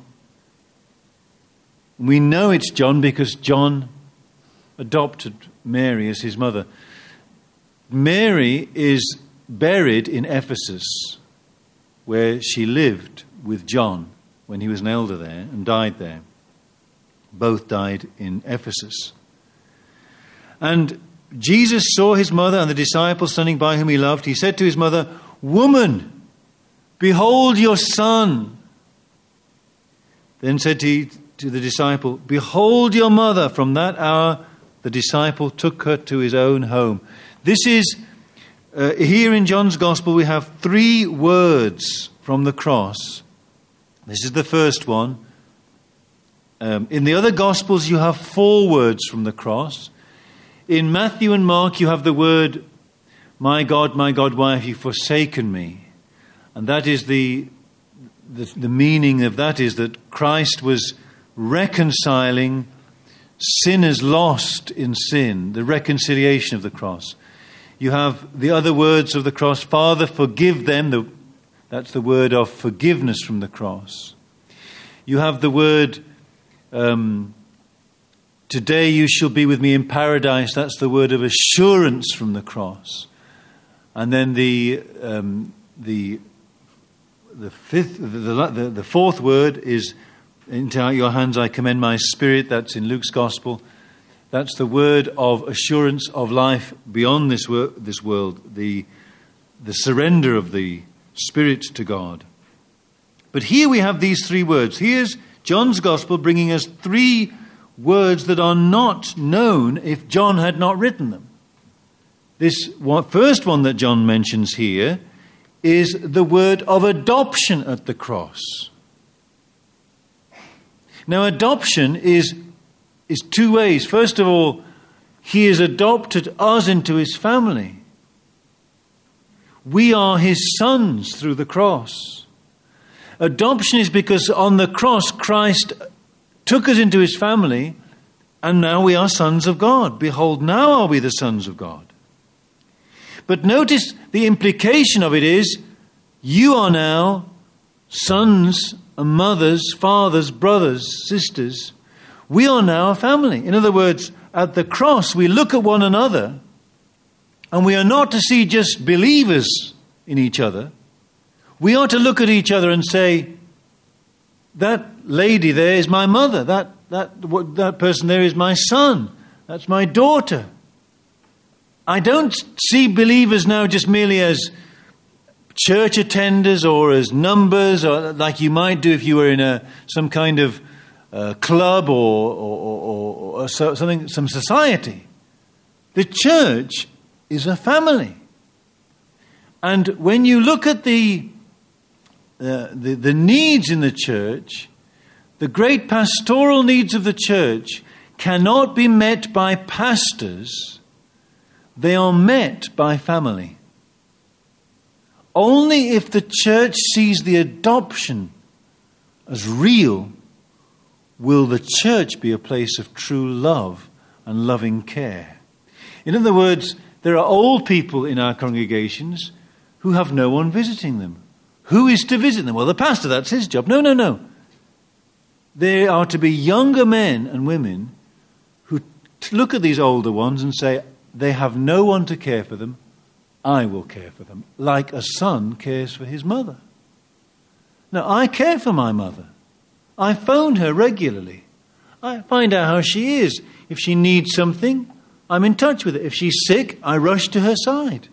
We know it's John because John adopted Mary as his mother. Mary is buried in Ephesus, where she lived with John when he was an elder there and died there. Both died in Ephesus. And Jesus saw his mother and the disciple standing by whom he loved. He said to his mother, "Woman, behold your son." Then said he to the disciple, "Behold your mother." From that hour, the disciple took her to his own home. This is, uh, here in John's Gospel, we have three words from the cross. This is the first one. Um, in the other Gospels, you have four words from the cross. In Matthew and Mark, you have the word, "My God, my God, why have you forsaken me?" And that is the, the, the meaning of that is that Christ was reconciling sinners lost in sin, the reconciliation of the cross. You have the other words of the cross, "Father, forgive them." The, that's the word of forgiveness from the cross. You have the word, um, "Today you shall be with me in paradise." That's the word of assurance from the cross. And then the um, the the fifth, the, the, the fourth word is, "Into your hands I commend my spirit." That's in Luke's Gospel. That's the word of assurance of life beyond this wor- this world, the the surrender of the Spirit to God. But here we have these three words. Here's John's Gospel bringing us three words that are not known if John had not written them. This one, first one that John mentions here is the word of adoption at the cross. Now, adoption is, is two ways. First of all, he has adopted us into his family. We are his sons through the cross. Adoption is because on the cross, Christ took us into his family, and now we are sons of God. Behold, now are we the sons of God. But notice the implication of it is, you are now sons and mothers, fathers, brothers, sisters. We are now a family. In other words, at the cross, we look at one another, and we are not to see just believers in each other. We are to look at each other and say, that lady there is my mother. That, that, that person there is my son. That's my daughter. I don't see believers now just merely as church attenders or as numbers, or like you might do if you were in a some kind of uh, club or, or, or, or so, something, some society. The church is a family. And when you look at the, uh, the the needs in the church, the great pastoral needs of the church cannot be met by pastors. They are met by family. Only if the church sees the adoption as real will the church be a place of true love and loving care. In other words, there are old people in our congregations who have no one visiting them. Who is to visit them? Well, the pastor, that's his job. No, no, no. There are to be younger men and women who look at these older ones and say, they have no one to care for them. I will care for them, like a son cares for his mother. Now, I care for my mother. I phone her regularly. I find out how she is. If she needs something, I'm in touch with her. If she's sick, I rush to her side.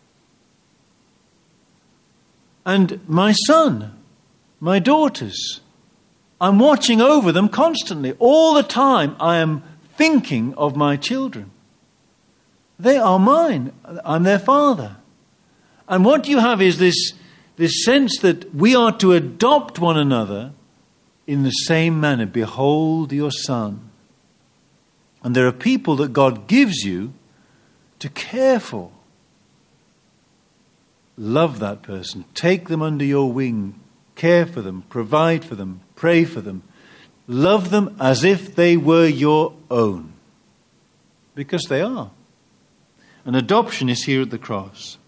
And my son, my daughters, I'm watching over them constantly. All the time I am thinking of my children. They are mine. I'm their father. And what you have is this this sense that we are to adopt one another in the same manner. Behold your son. And there are people that God gives you to care for. Love that person. Take them under your wing. Care for them. Provide for them. Pray for them. Love them as if they were your own. Because they are. And adoption is here at the cross.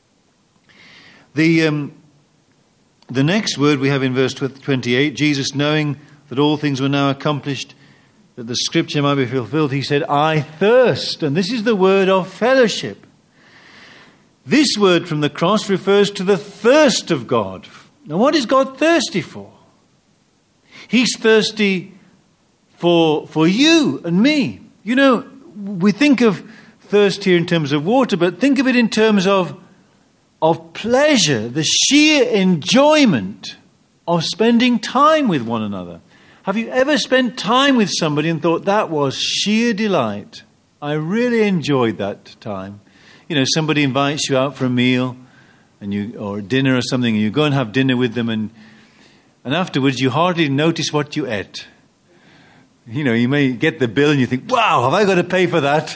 The, um, the next word we have in verse twenty-eight, Jesus, knowing that all things were now accomplished, that the scripture might be fulfilled, he said, I thirst. And this is the word of fellowship. This word from the cross refers to the thirst of God. Now, what is God thirsty for? He's thirsty for, for you and me. You know, we think of thirst here in terms of water, but think of it in terms of, of pleasure, the sheer enjoyment of spending time with one another. Have you ever spent time with somebody and thought, that was sheer delight? I really enjoyed that time. You know, somebody invites you out for a meal and you, or dinner or something, and you go and have dinner with them, and and afterwards you hardly notice what you ate. You know, you may get the bill and you think, wow, have I got to pay for that?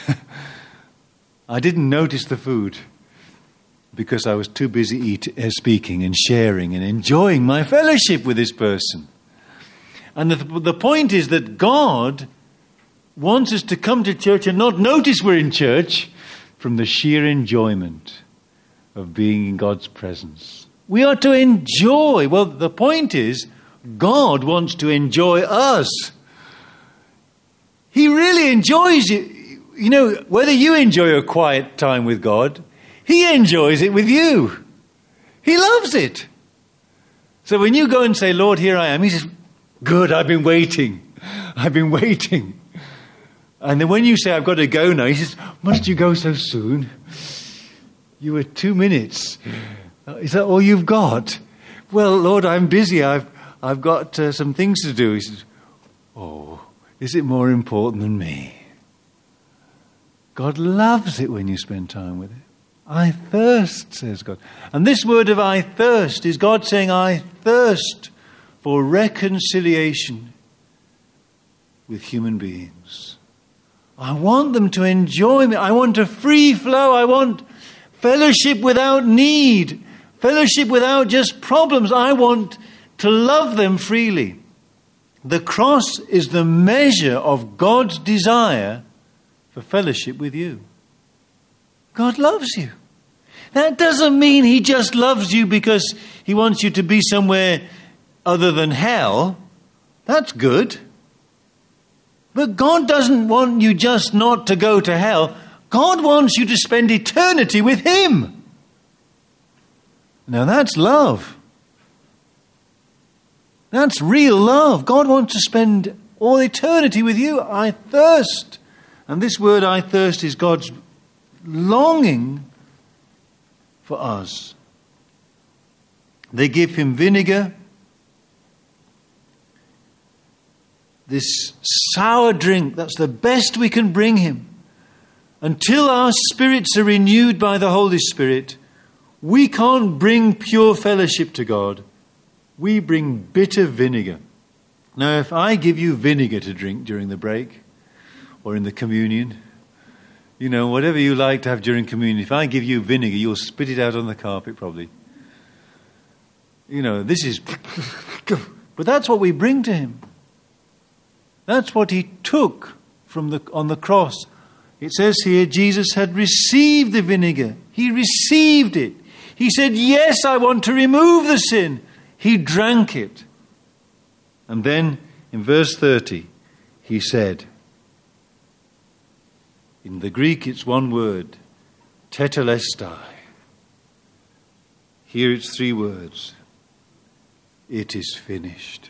I didn't notice the food because I was too busy eat, uh, speaking and sharing and enjoying my fellowship with this person. And the, the point is that God wants us to come to church and not notice we're in church from the sheer enjoyment of being in God's presence. We are to enjoy. Well, the point is, God wants to enjoy us. He really enjoys it. You know, whether you enjoy a quiet time with God, He enjoys it with you. He loves it. So when you go and say, Lord, here I am, He says, good, I've been waiting. I've been waiting. And then when you say, I've got to go now, He says, must you go so soon? You were two minutes. Is that all you've got? Well, Lord, I'm busy. I've I've got uh, some things to do. He says, oh, is it more important than me? God loves it when you spend time with Him. I thirst, says God. And this word of I thirst is God saying, I thirst for reconciliation with human beings. I want them to enjoy me. I want a free flow. I want fellowship without need. Fellowship without just problems. I want to love them freely. The cross is the measure of God's desire for fellowship with you. God loves you. That doesn't mean He just loves you because He wants you to be somewhere other than hell. That's good. But God doesn't want you just not to go to hell. God wants you to spend eternity with Him. Now that's love. That's real love. God wants to spend all eternity with you. I thirst. And this word I thirst is God's longing for us. They give Him vinegar, this sour drink. That's the best we can bring Him. Until our spirits are renewed by the Holy Spirit, we can't bring pure fellowship to God. We bring bitter vinegar. Now, if I give you vinegar to drink during the break or in the communion, you know, whatever you like to have during communion, if I give you vinegar, you'll spit it out on the carpet probably. You know, this is... But that's what we bring to Him. That's what He took from the on the cross. It says here, Jesus had received the vinegar. He received it. He said, yes, I want to remove the sin. He drank it. And then in verse thirty, He said, in the Greek it's one word, tetelestai. Here it's three words. It is finished.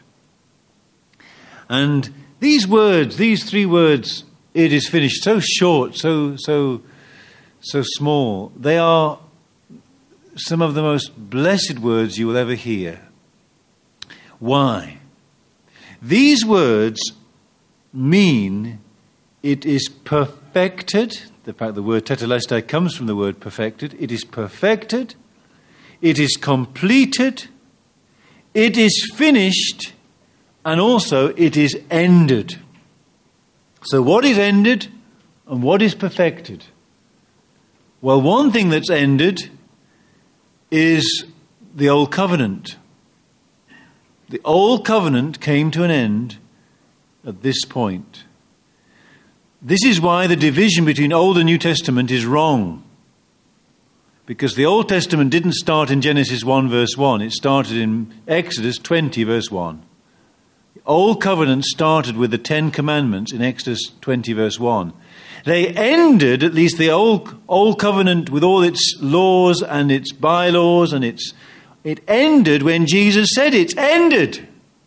And these words, these three words, it is finished, so short, so so so small. They are some of the most blessed words you will ever hear. Why? These words mean it is perfected. The fact the word tetelestai comes from the word perfected. It is perfected. it is completed, it is finished, and also it is ended. So what is ended and what is perfected? Well, one thing that's ended is the Old Covenant. The Old Covenant came to an end at this point. This is why the division between Old and New Testament is wrong. Because the Old Testament didn't start in Genesis one verse one. It started in Exodus twenty verse one. The Old Covenant started with the Ten Commandments in Exodus twenty verse one. They ended, at least the Old, Old Covenant with all its laws and its bylaws and its... It ended when Jesus said it's ended.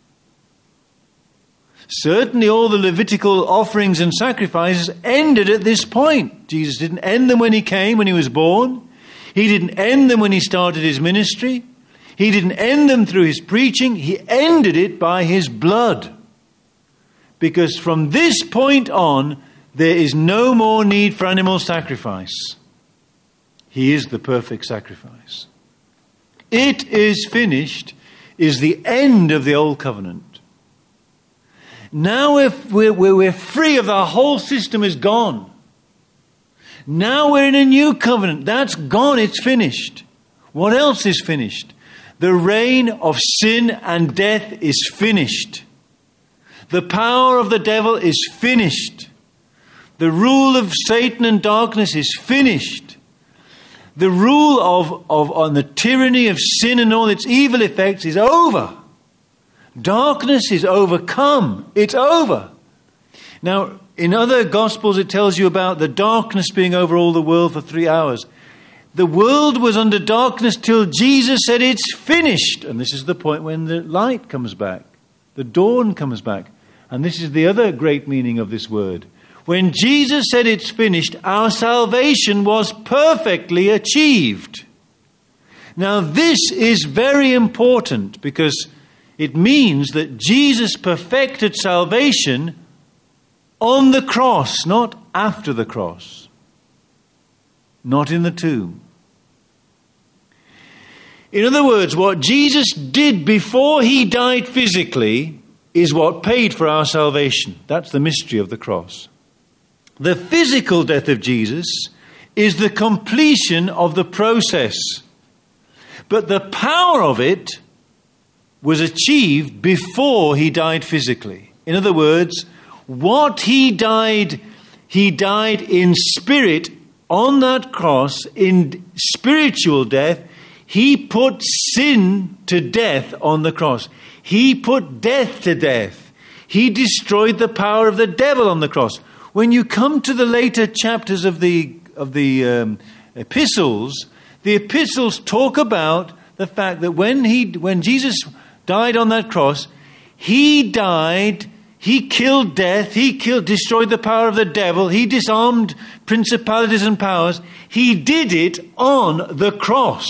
Certainly all the Levitical offerings and sacrifices ended at this point. Jesus didn't end them when he came, when he was born. He didn't end them when he started his ministry. He didn't end them through his preaching. He ended it by his blood. Because from this point on, there is no more need for animal sacrifice. He is the perfect sacrifice. It is finished is the end of the Old Covenant. Now if we're, we're free of the whole system is gone. Now we're in a new covenant. That's gone. It's finished. What else is finished? The reign of sin and death is finished. The power of the devil is finished. The rule of Satan and darkness is finished. The rule of, of on the tyranny of sin and all its evil effects is over. Darkness is overcome. It's over. Now, in other Gospels, it tells you about the darkness being over all the world for three hours. The world was under darkness till Jesus said it's finished. And this is the point when the light comes back. The dawn comes back. And this is the other great meaning of this word. When Jesus said it's finished, our salvation was perfectly achieved. Now this is very important because it means that Jesus perfected salvation on the cross, not after the cross. Not in the tomb. In other words, what Jesus did before he died physically is what paid for our salvation. That's the mystery of the cross. The physical death of Jesus is the completion of the process. But the power of it was achieved before he died physically. In other words, what he died, he died in spirit on that cross, in spiritual death. He put sin to death on the cross. He put death to death. He destroyed the power of the devil on the cross. When you come to the later chapters of the of the um, epistles, the epistles talk about the fact that when he when Jesus died on that cross, he died, he killed death, he killed, destroyed the power of the devil, he disarmed principalities and powers. He did it on the cross.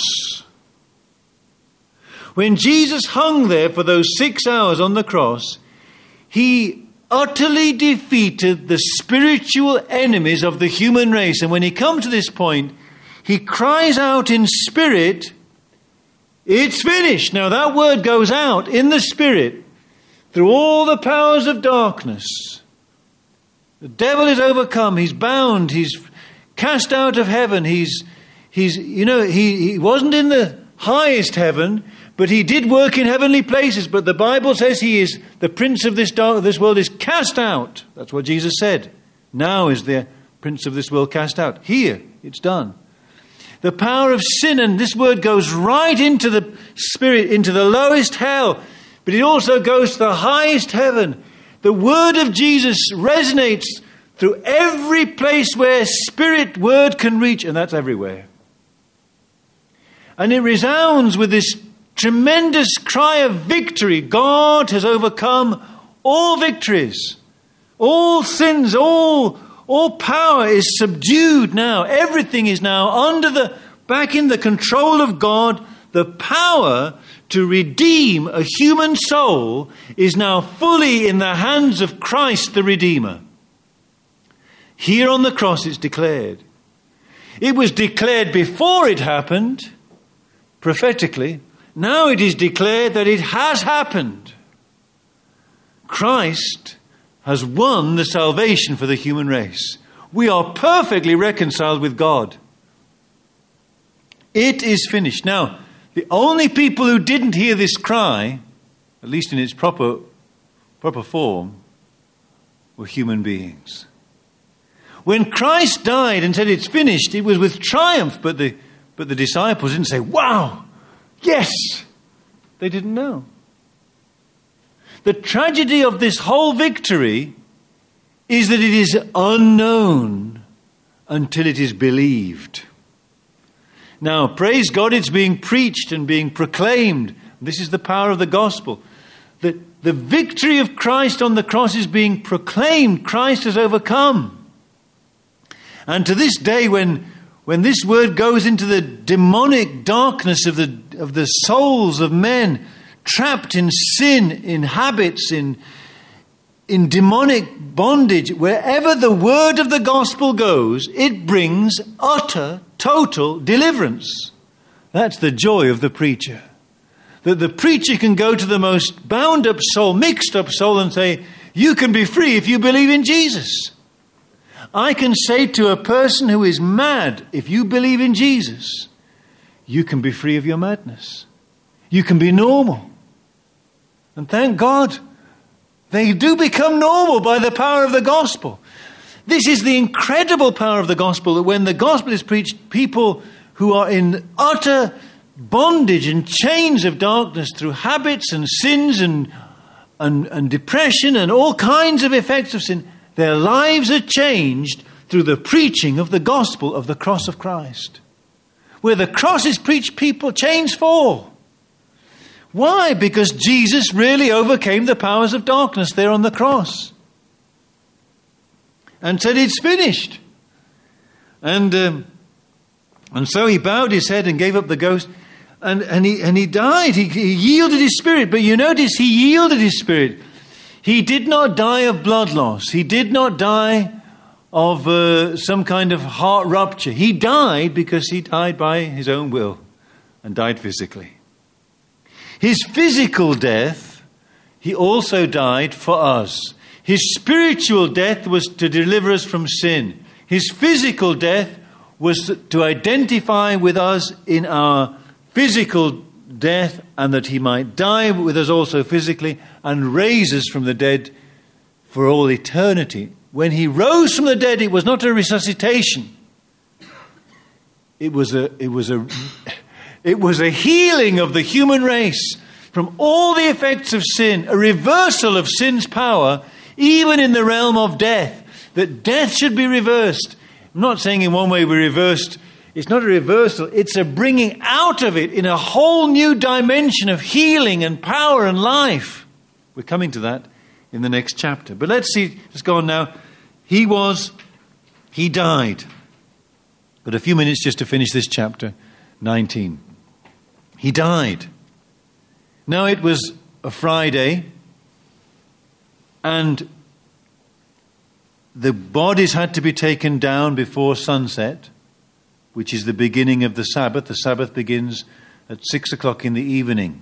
When Jesus hung there for those six hours on the cross, he utterly defeated the spiritual enemies of the human race. And when he comes to this point, he cries out in spirit, it's finished. Now that word goes out in the spirit through all the powers of darkness. The devil is overcome. He's bound. He's cast out of heaven. He's, he's, you know, he, he wasn't in the highest heaven, but he did work in heavenly places. But the Bible says he is the prince of this dark, this world is cast out. That's what Jesus said. Now is the prince of this world cast out. Here, it's done. The power of sin, and this word goes right into the spirit, into the lowest hell. But it also goes to the highest heaven. The word of Jesus resonates through every place where spirit word can reach, and that's everywhere. And it resounds with this tremendous cry of victory. God has overcome all victories. All sins, all, all power is subdued now. Everything is now under the, back in the control of God. The power to redeem a human soul is now fully in the hands of Christ the Redeemer. Here on the cross it's declared. It was declared before it happened. prophetically, now it is declared that it has happened. Christ has won the salvation for the human race. We are perfectly reconciled with God. It is finished. Now, the only people who didn't hear this cry, at least in its proper, proper form, were human beings. When Christ died and said it's finished, it was with triumph, but the, but the disciples didn't say, wow, yes. They didn't know. The tragedy of this whole victory is that it is unknown until it is believed. Now, praise God, it's being preached and being proclaimed. This is the power of the gospel. That the victory of Christ on the cross is being proclaimed. Christ has overcome. And to this day, when, when this word goes into the demonic darkness of the, of the souls of men, trapped in sin, in habits, in, in demonic bondage, wherever the word of the gospel goes, it brings utter, total deliverance. That's the joy of the preacher. That the preacher can go to the most bound up soul, mixed up soul, and say, you can be free if you believe in Jesus. I can say to a person who is mad, if you believe in Jesus, you can be free of your madness. You can be normal. And thank God, they do become normal by the power of the gospel. This is the incredible power of the gospel, that when the gospel is preached, people who are in utter bondage and chains of darkness through habits and sins and, and, and depression and all kinds of effects of sin, their lives are changed through the preaching of the gospel of the cross of Christ. Where the cross is preached, people, chains fall. Why? Because Jesus really overcame the powers of darkness there on the cross. And said, it's finished. And um, and so he bowed his head and gave up the ghost. And, and, he, and he died. He, he yielded his spirit. But you notice he yielded his spirit. He did not die of blood loss. He did not die of uh, some kind of heart rupture. He died because he died by his own will and died physically. His physical death, he also died for us. His spiritual death was to deliver us from sin. His physical death was to identify with us in our physical death, and that he might die with us also physically and raise us from the dead for all eternity. When he rose from the dead, it was not a resuscitation. It was a, it was a, it was a healing of the human race from all the effects of sin, a reversal of sin's power, even in the realm of death, that death should be reversed. I'm not saying in one way we reversed. It's not a reversal. It's a bringing out of it in a whole new dimension of healing and power and life. We're coming to that in the next chapter. But let's see, let's go on now. He was, he died. But a few minutes just to finish this chapter nineteen. He died. Now it was a Friday, and the bodies had to be taken down before sunset, which is the beginning of the Sabbath. The Sabbath begins at six o'clock in the evening.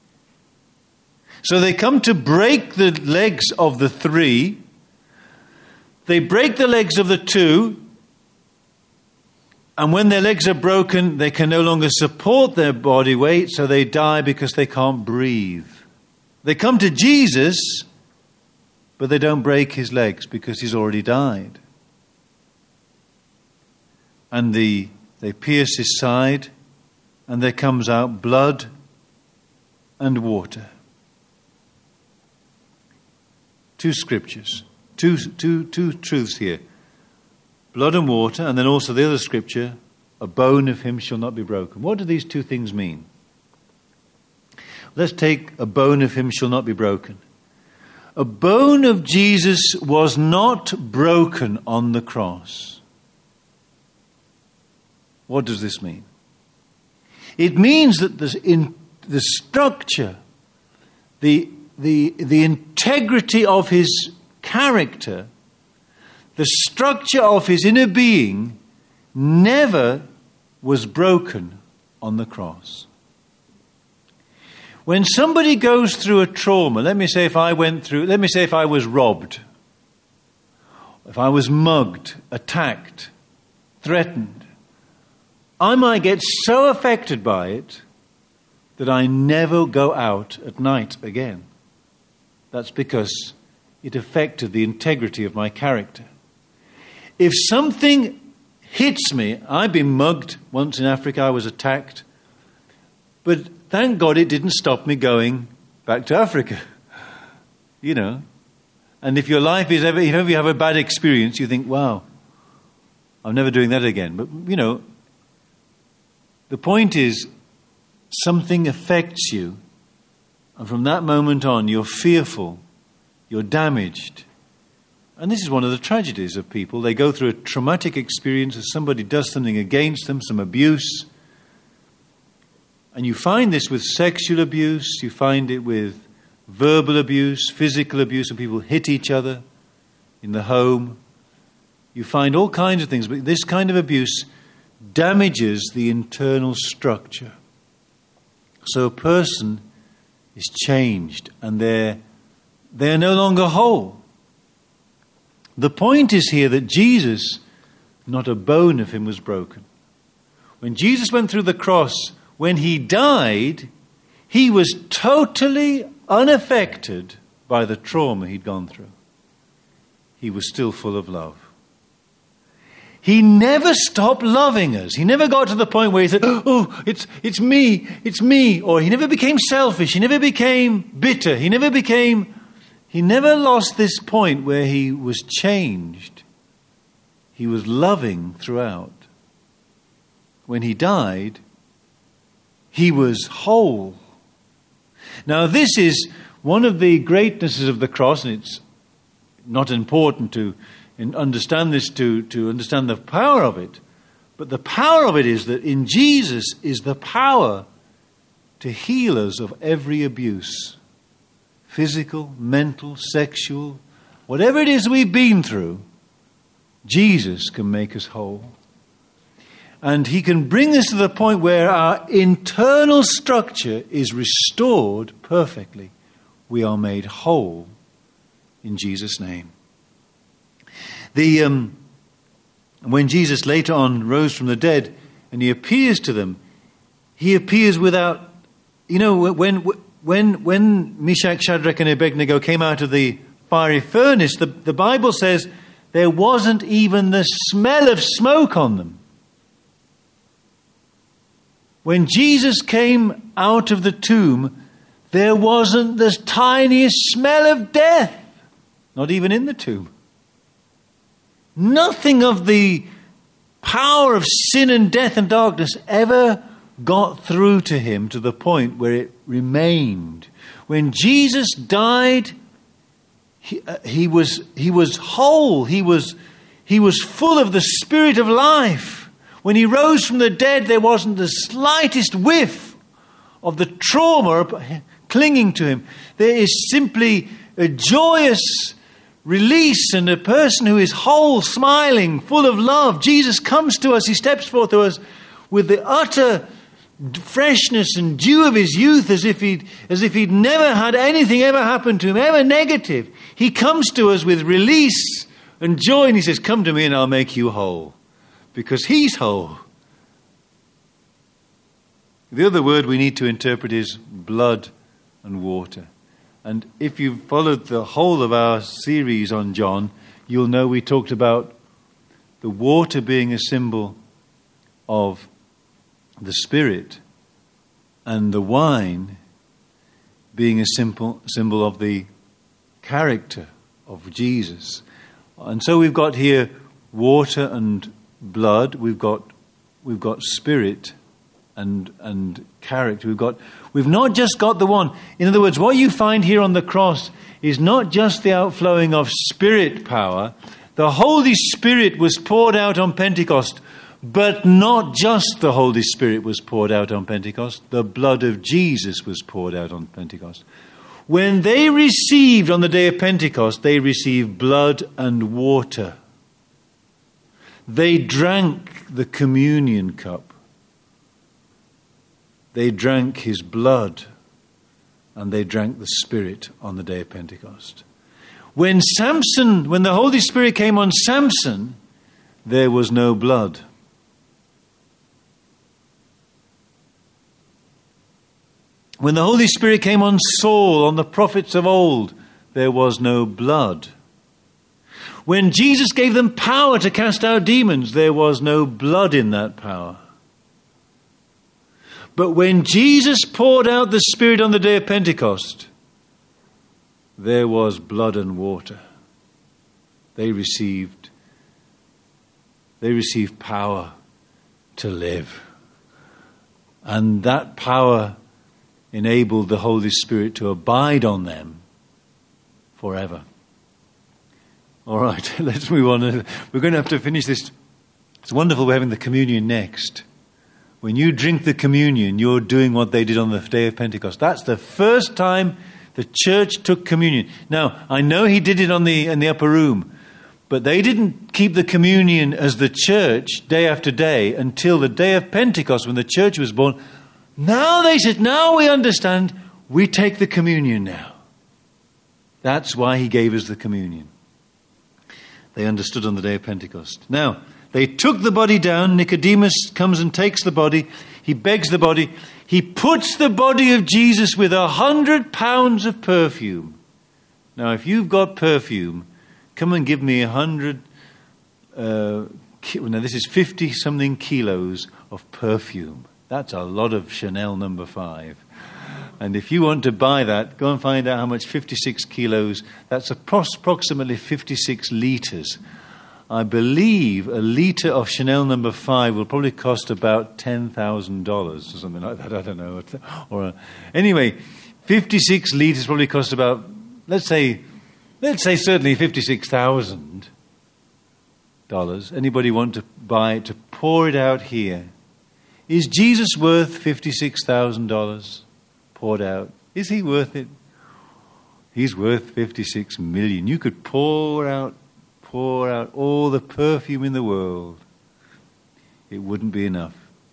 So they come to break the legs of the three. They break the legs of the two. And when their legs are broken, they can no longer support their body weight, so they die because they can't breathe. They come to Jesus, but they don't break his legs because he's already died. And the They pierce his side, and there comes out blood and water. Two scriptures, two, two, two truths here. Blood and water, and then also the other scripture, a bone of him shall not be broken. What do these two things mean? Let's take a bone of him shall not be broken. A bone of Jesus was not broken on the cross. What does this mean? It means that the, in, the structure, the, the, the integrity of his character, the structure of his inner being never was broken on the cross. When somebody goes through a trauma, let me say if I went through, let me say if I was robbed, if I was mugged, attacked, threatened, I might get so affected by it that I never go out at night again. That's because it affected the integrity of my character. If something hits me, I've been mugged once in Africa, I was attacked, but thank God it didn't stop me going back to Africa. You know. And if your life is ever, if you have a bad experience, you think, wow, I'm never doing that again. But, you know, the point is, something affects you, and from that moment on, you're fearful, you're damaged. And this is one of the tragedies of people. They go through a traumatic experience as somebody does something against them, some abuse. And you find this with sexual abuse, you find it with verbal abuse, physical abuse, when people hit each other in the home. You find all kinds of things, but this kind of abuse damages the internal structure. So a person is changed and they're, they're no longer whole. The point is here that Jesus, not a bone of him was broken. When Jesus went through the cross, when he died, he was totally unaffected by the trauma he'd gone through. He was still full of love. He never stopped loving us. He never got to the point where he said, oh, it's, it's me, it's me. Or he never became selfish. He never became bitter. He never became, he never lost this point where he was changed. He was loving throughout. When he died, he was whole. Now this is one of the greatnesses of the cross, and it's not important to understand this to, to understand the power of it. But the power of it is that in Jesus is the power to heal us of every abuse. Physical, mental, sexual, whatever it is we've been through, Jesus can make us whole. And he can bring us to the point where our internal structure is restored perfectly. We are made whole in Jesus' name. The um, when Jesus later on rose from the dead and he appears to them, he appears without, you know, when when when Meshach, Shadrach, and Abednego came out of the fiery furnace, the, the Bible says there wasn't even the smell of smoke on them. When Jesus came out of the tomb, there wasn't the tiniest smell of death, not even in the tomb. Nothing of the power of sin and death and darkness ever got through to him to the point where it remained. When Jesus died, he, uh, he was he was whole. He was he was full of the Spirit of life. When he rose from the dead, there wasn't the slightest whiff of the trauma clinging to him. There is simply a joyous release and a person who is whole, smiling, full of love. Jesus comes to us, he steps forth to us with the utter freshness and dew of his youth, as if he'd, as if he'd never had anything ever happen to him, ever negative. He comes to us with release and joy, and he says, come to me and I'll make you whole. Because he's whole. The other word we need to interpret is blood and water. And if you've followed the whole of our series on John, you'll know we talked about the water being a symbol of the Spirit and the wine being a simple symbol of the character of Jesus. And so we've got here water and blood, we've got we've got spirit and and character. We've got we've not just got the one. In other words, what you find here on the cross is not just the outflowing of spirit power. The Holy Spirit was poured out on Pentecost, but not just the Holy Spirit was poured out on Pentecost. The blood of Jesus was poured out on Pentecost. When they received on the day of Pentecost, they received blood and water. They drank the communion cup. They drank his blood. and they drank the Spirit on the day of Pentecost. When Samson, when the Holy Spirit came on Samson, there was no blood. When the Holy Spirit came on Saul, on the prophets of old, there was no blood. When Jesus gave them power to cast out demons, there was no blood in that power. But when Jesus poured out the Spirit on the day of Pentecost, there was blood and water. They received, they received power to live. And that power enabled the Holy Spirit to abide on them forever. All right, let's move on. We're going to have to finish this. It's wonderful we're having the communion next. When you drink the communion, you're doing what they did on the day of Pentecost. That's the first time the church took communion. Now, I know he did it on the in the upper room, but they didn't keep the communion as the church day after day until the day of Pentecost when the church was born. Now they said, now we understand, we take the communion now. That's why he gave us the communion. They understood on the day of Pentecost. Now, they took the body down. Nicodemus comes and takes the body. He begs the body. He puts the body of Jesus with a hundred pounds of perfume. Now, if you've got perfume, come and give me a hundred, uh, ki- now this is fifty something kilos of perfume. That's a lot of Chanel number five. And if you want to buy that, go and find out how much fifty-six kilos, that's approximately fifty-six litres. I believe a litre of Chanel number five will probably cost about ten thousand dollars or something like that. I don't know. Or uh, anyway, fifty-six litres probably cost about, let's say, let's say certainly fifty-six thousand dollars. Anybody want to buy it, to pour it out here? Is Jesus worth fifty-six thousand dollars poured out? Is he worth it? He's worth fifty-six million. You could pour out Pour out all the perfume in the world. It wouldn't be enough.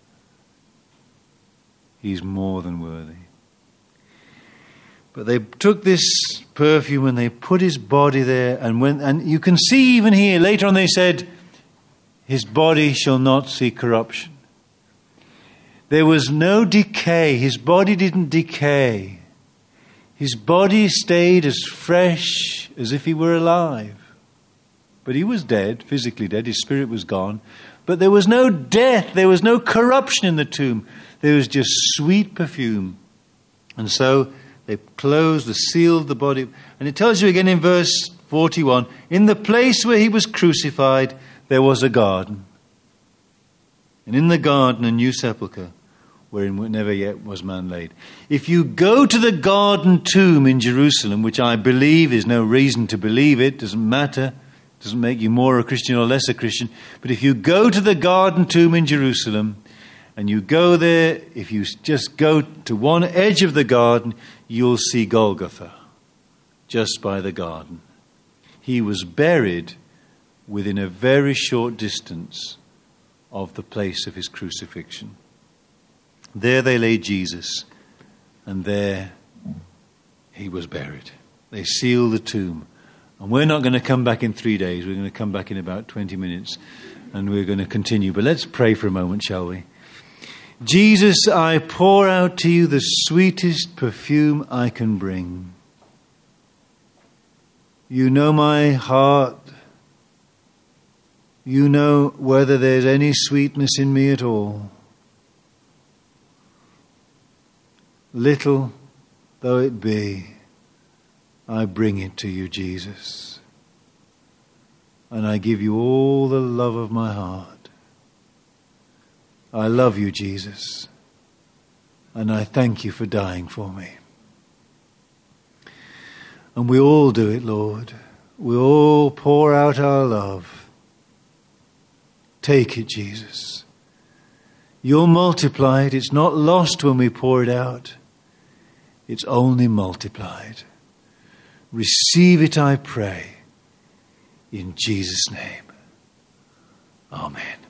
He's more than worthy. But they took this perfume and they put his body there. And when and you can see even here, later on they said, his body shall not see corruption. There was no decay. His body didn't decay. His body stayed as fresh as if he were alive. But he was dead, physically dead. His spirit was gone. But there was no death. There was no corruption in the tomb. There was just sweet perfume. And so they closed, they sealed the body. And it tells you again in verse forty-one, in the place where he was crucified, there was a garden. And in the garden, a new sepulchre, wherein never yet was man laid. If you go to the garden tomb in Jerusalem, which I believe, there's no reason to believe it, doesn't matter, doesn't make you more a Christian or less a Christian. But if you go to the garden tomb in Jerusalem, and you go there, if you just go to one edge of the garden, you'll see Golgotha, just by the garden. He was buried within a very short distance of the place of his crucifixion. There they laid Jesus, and there he was buried. They sealed the tomb. And we're not going to come back in three days. We're going to come back in about twenty minutes. And we're going to continue. But let's pray for a moment, shall we? Jesus, I pour out to you the sweetest perfume I can bring. You know my heart. You know whether there's any sweetness in me at all. Little though it be, I bring it to you, Jesus. And I give you all the love of my heart. I love you, Jesus. And I thank you for dying for me. And we all do it, Lord. We all pour out our love. Take it, Jesus. You'll multiply it. It's not lost when we pour it out. It's only multiplied. Receive it, I pray, in Jesus' name. Amen.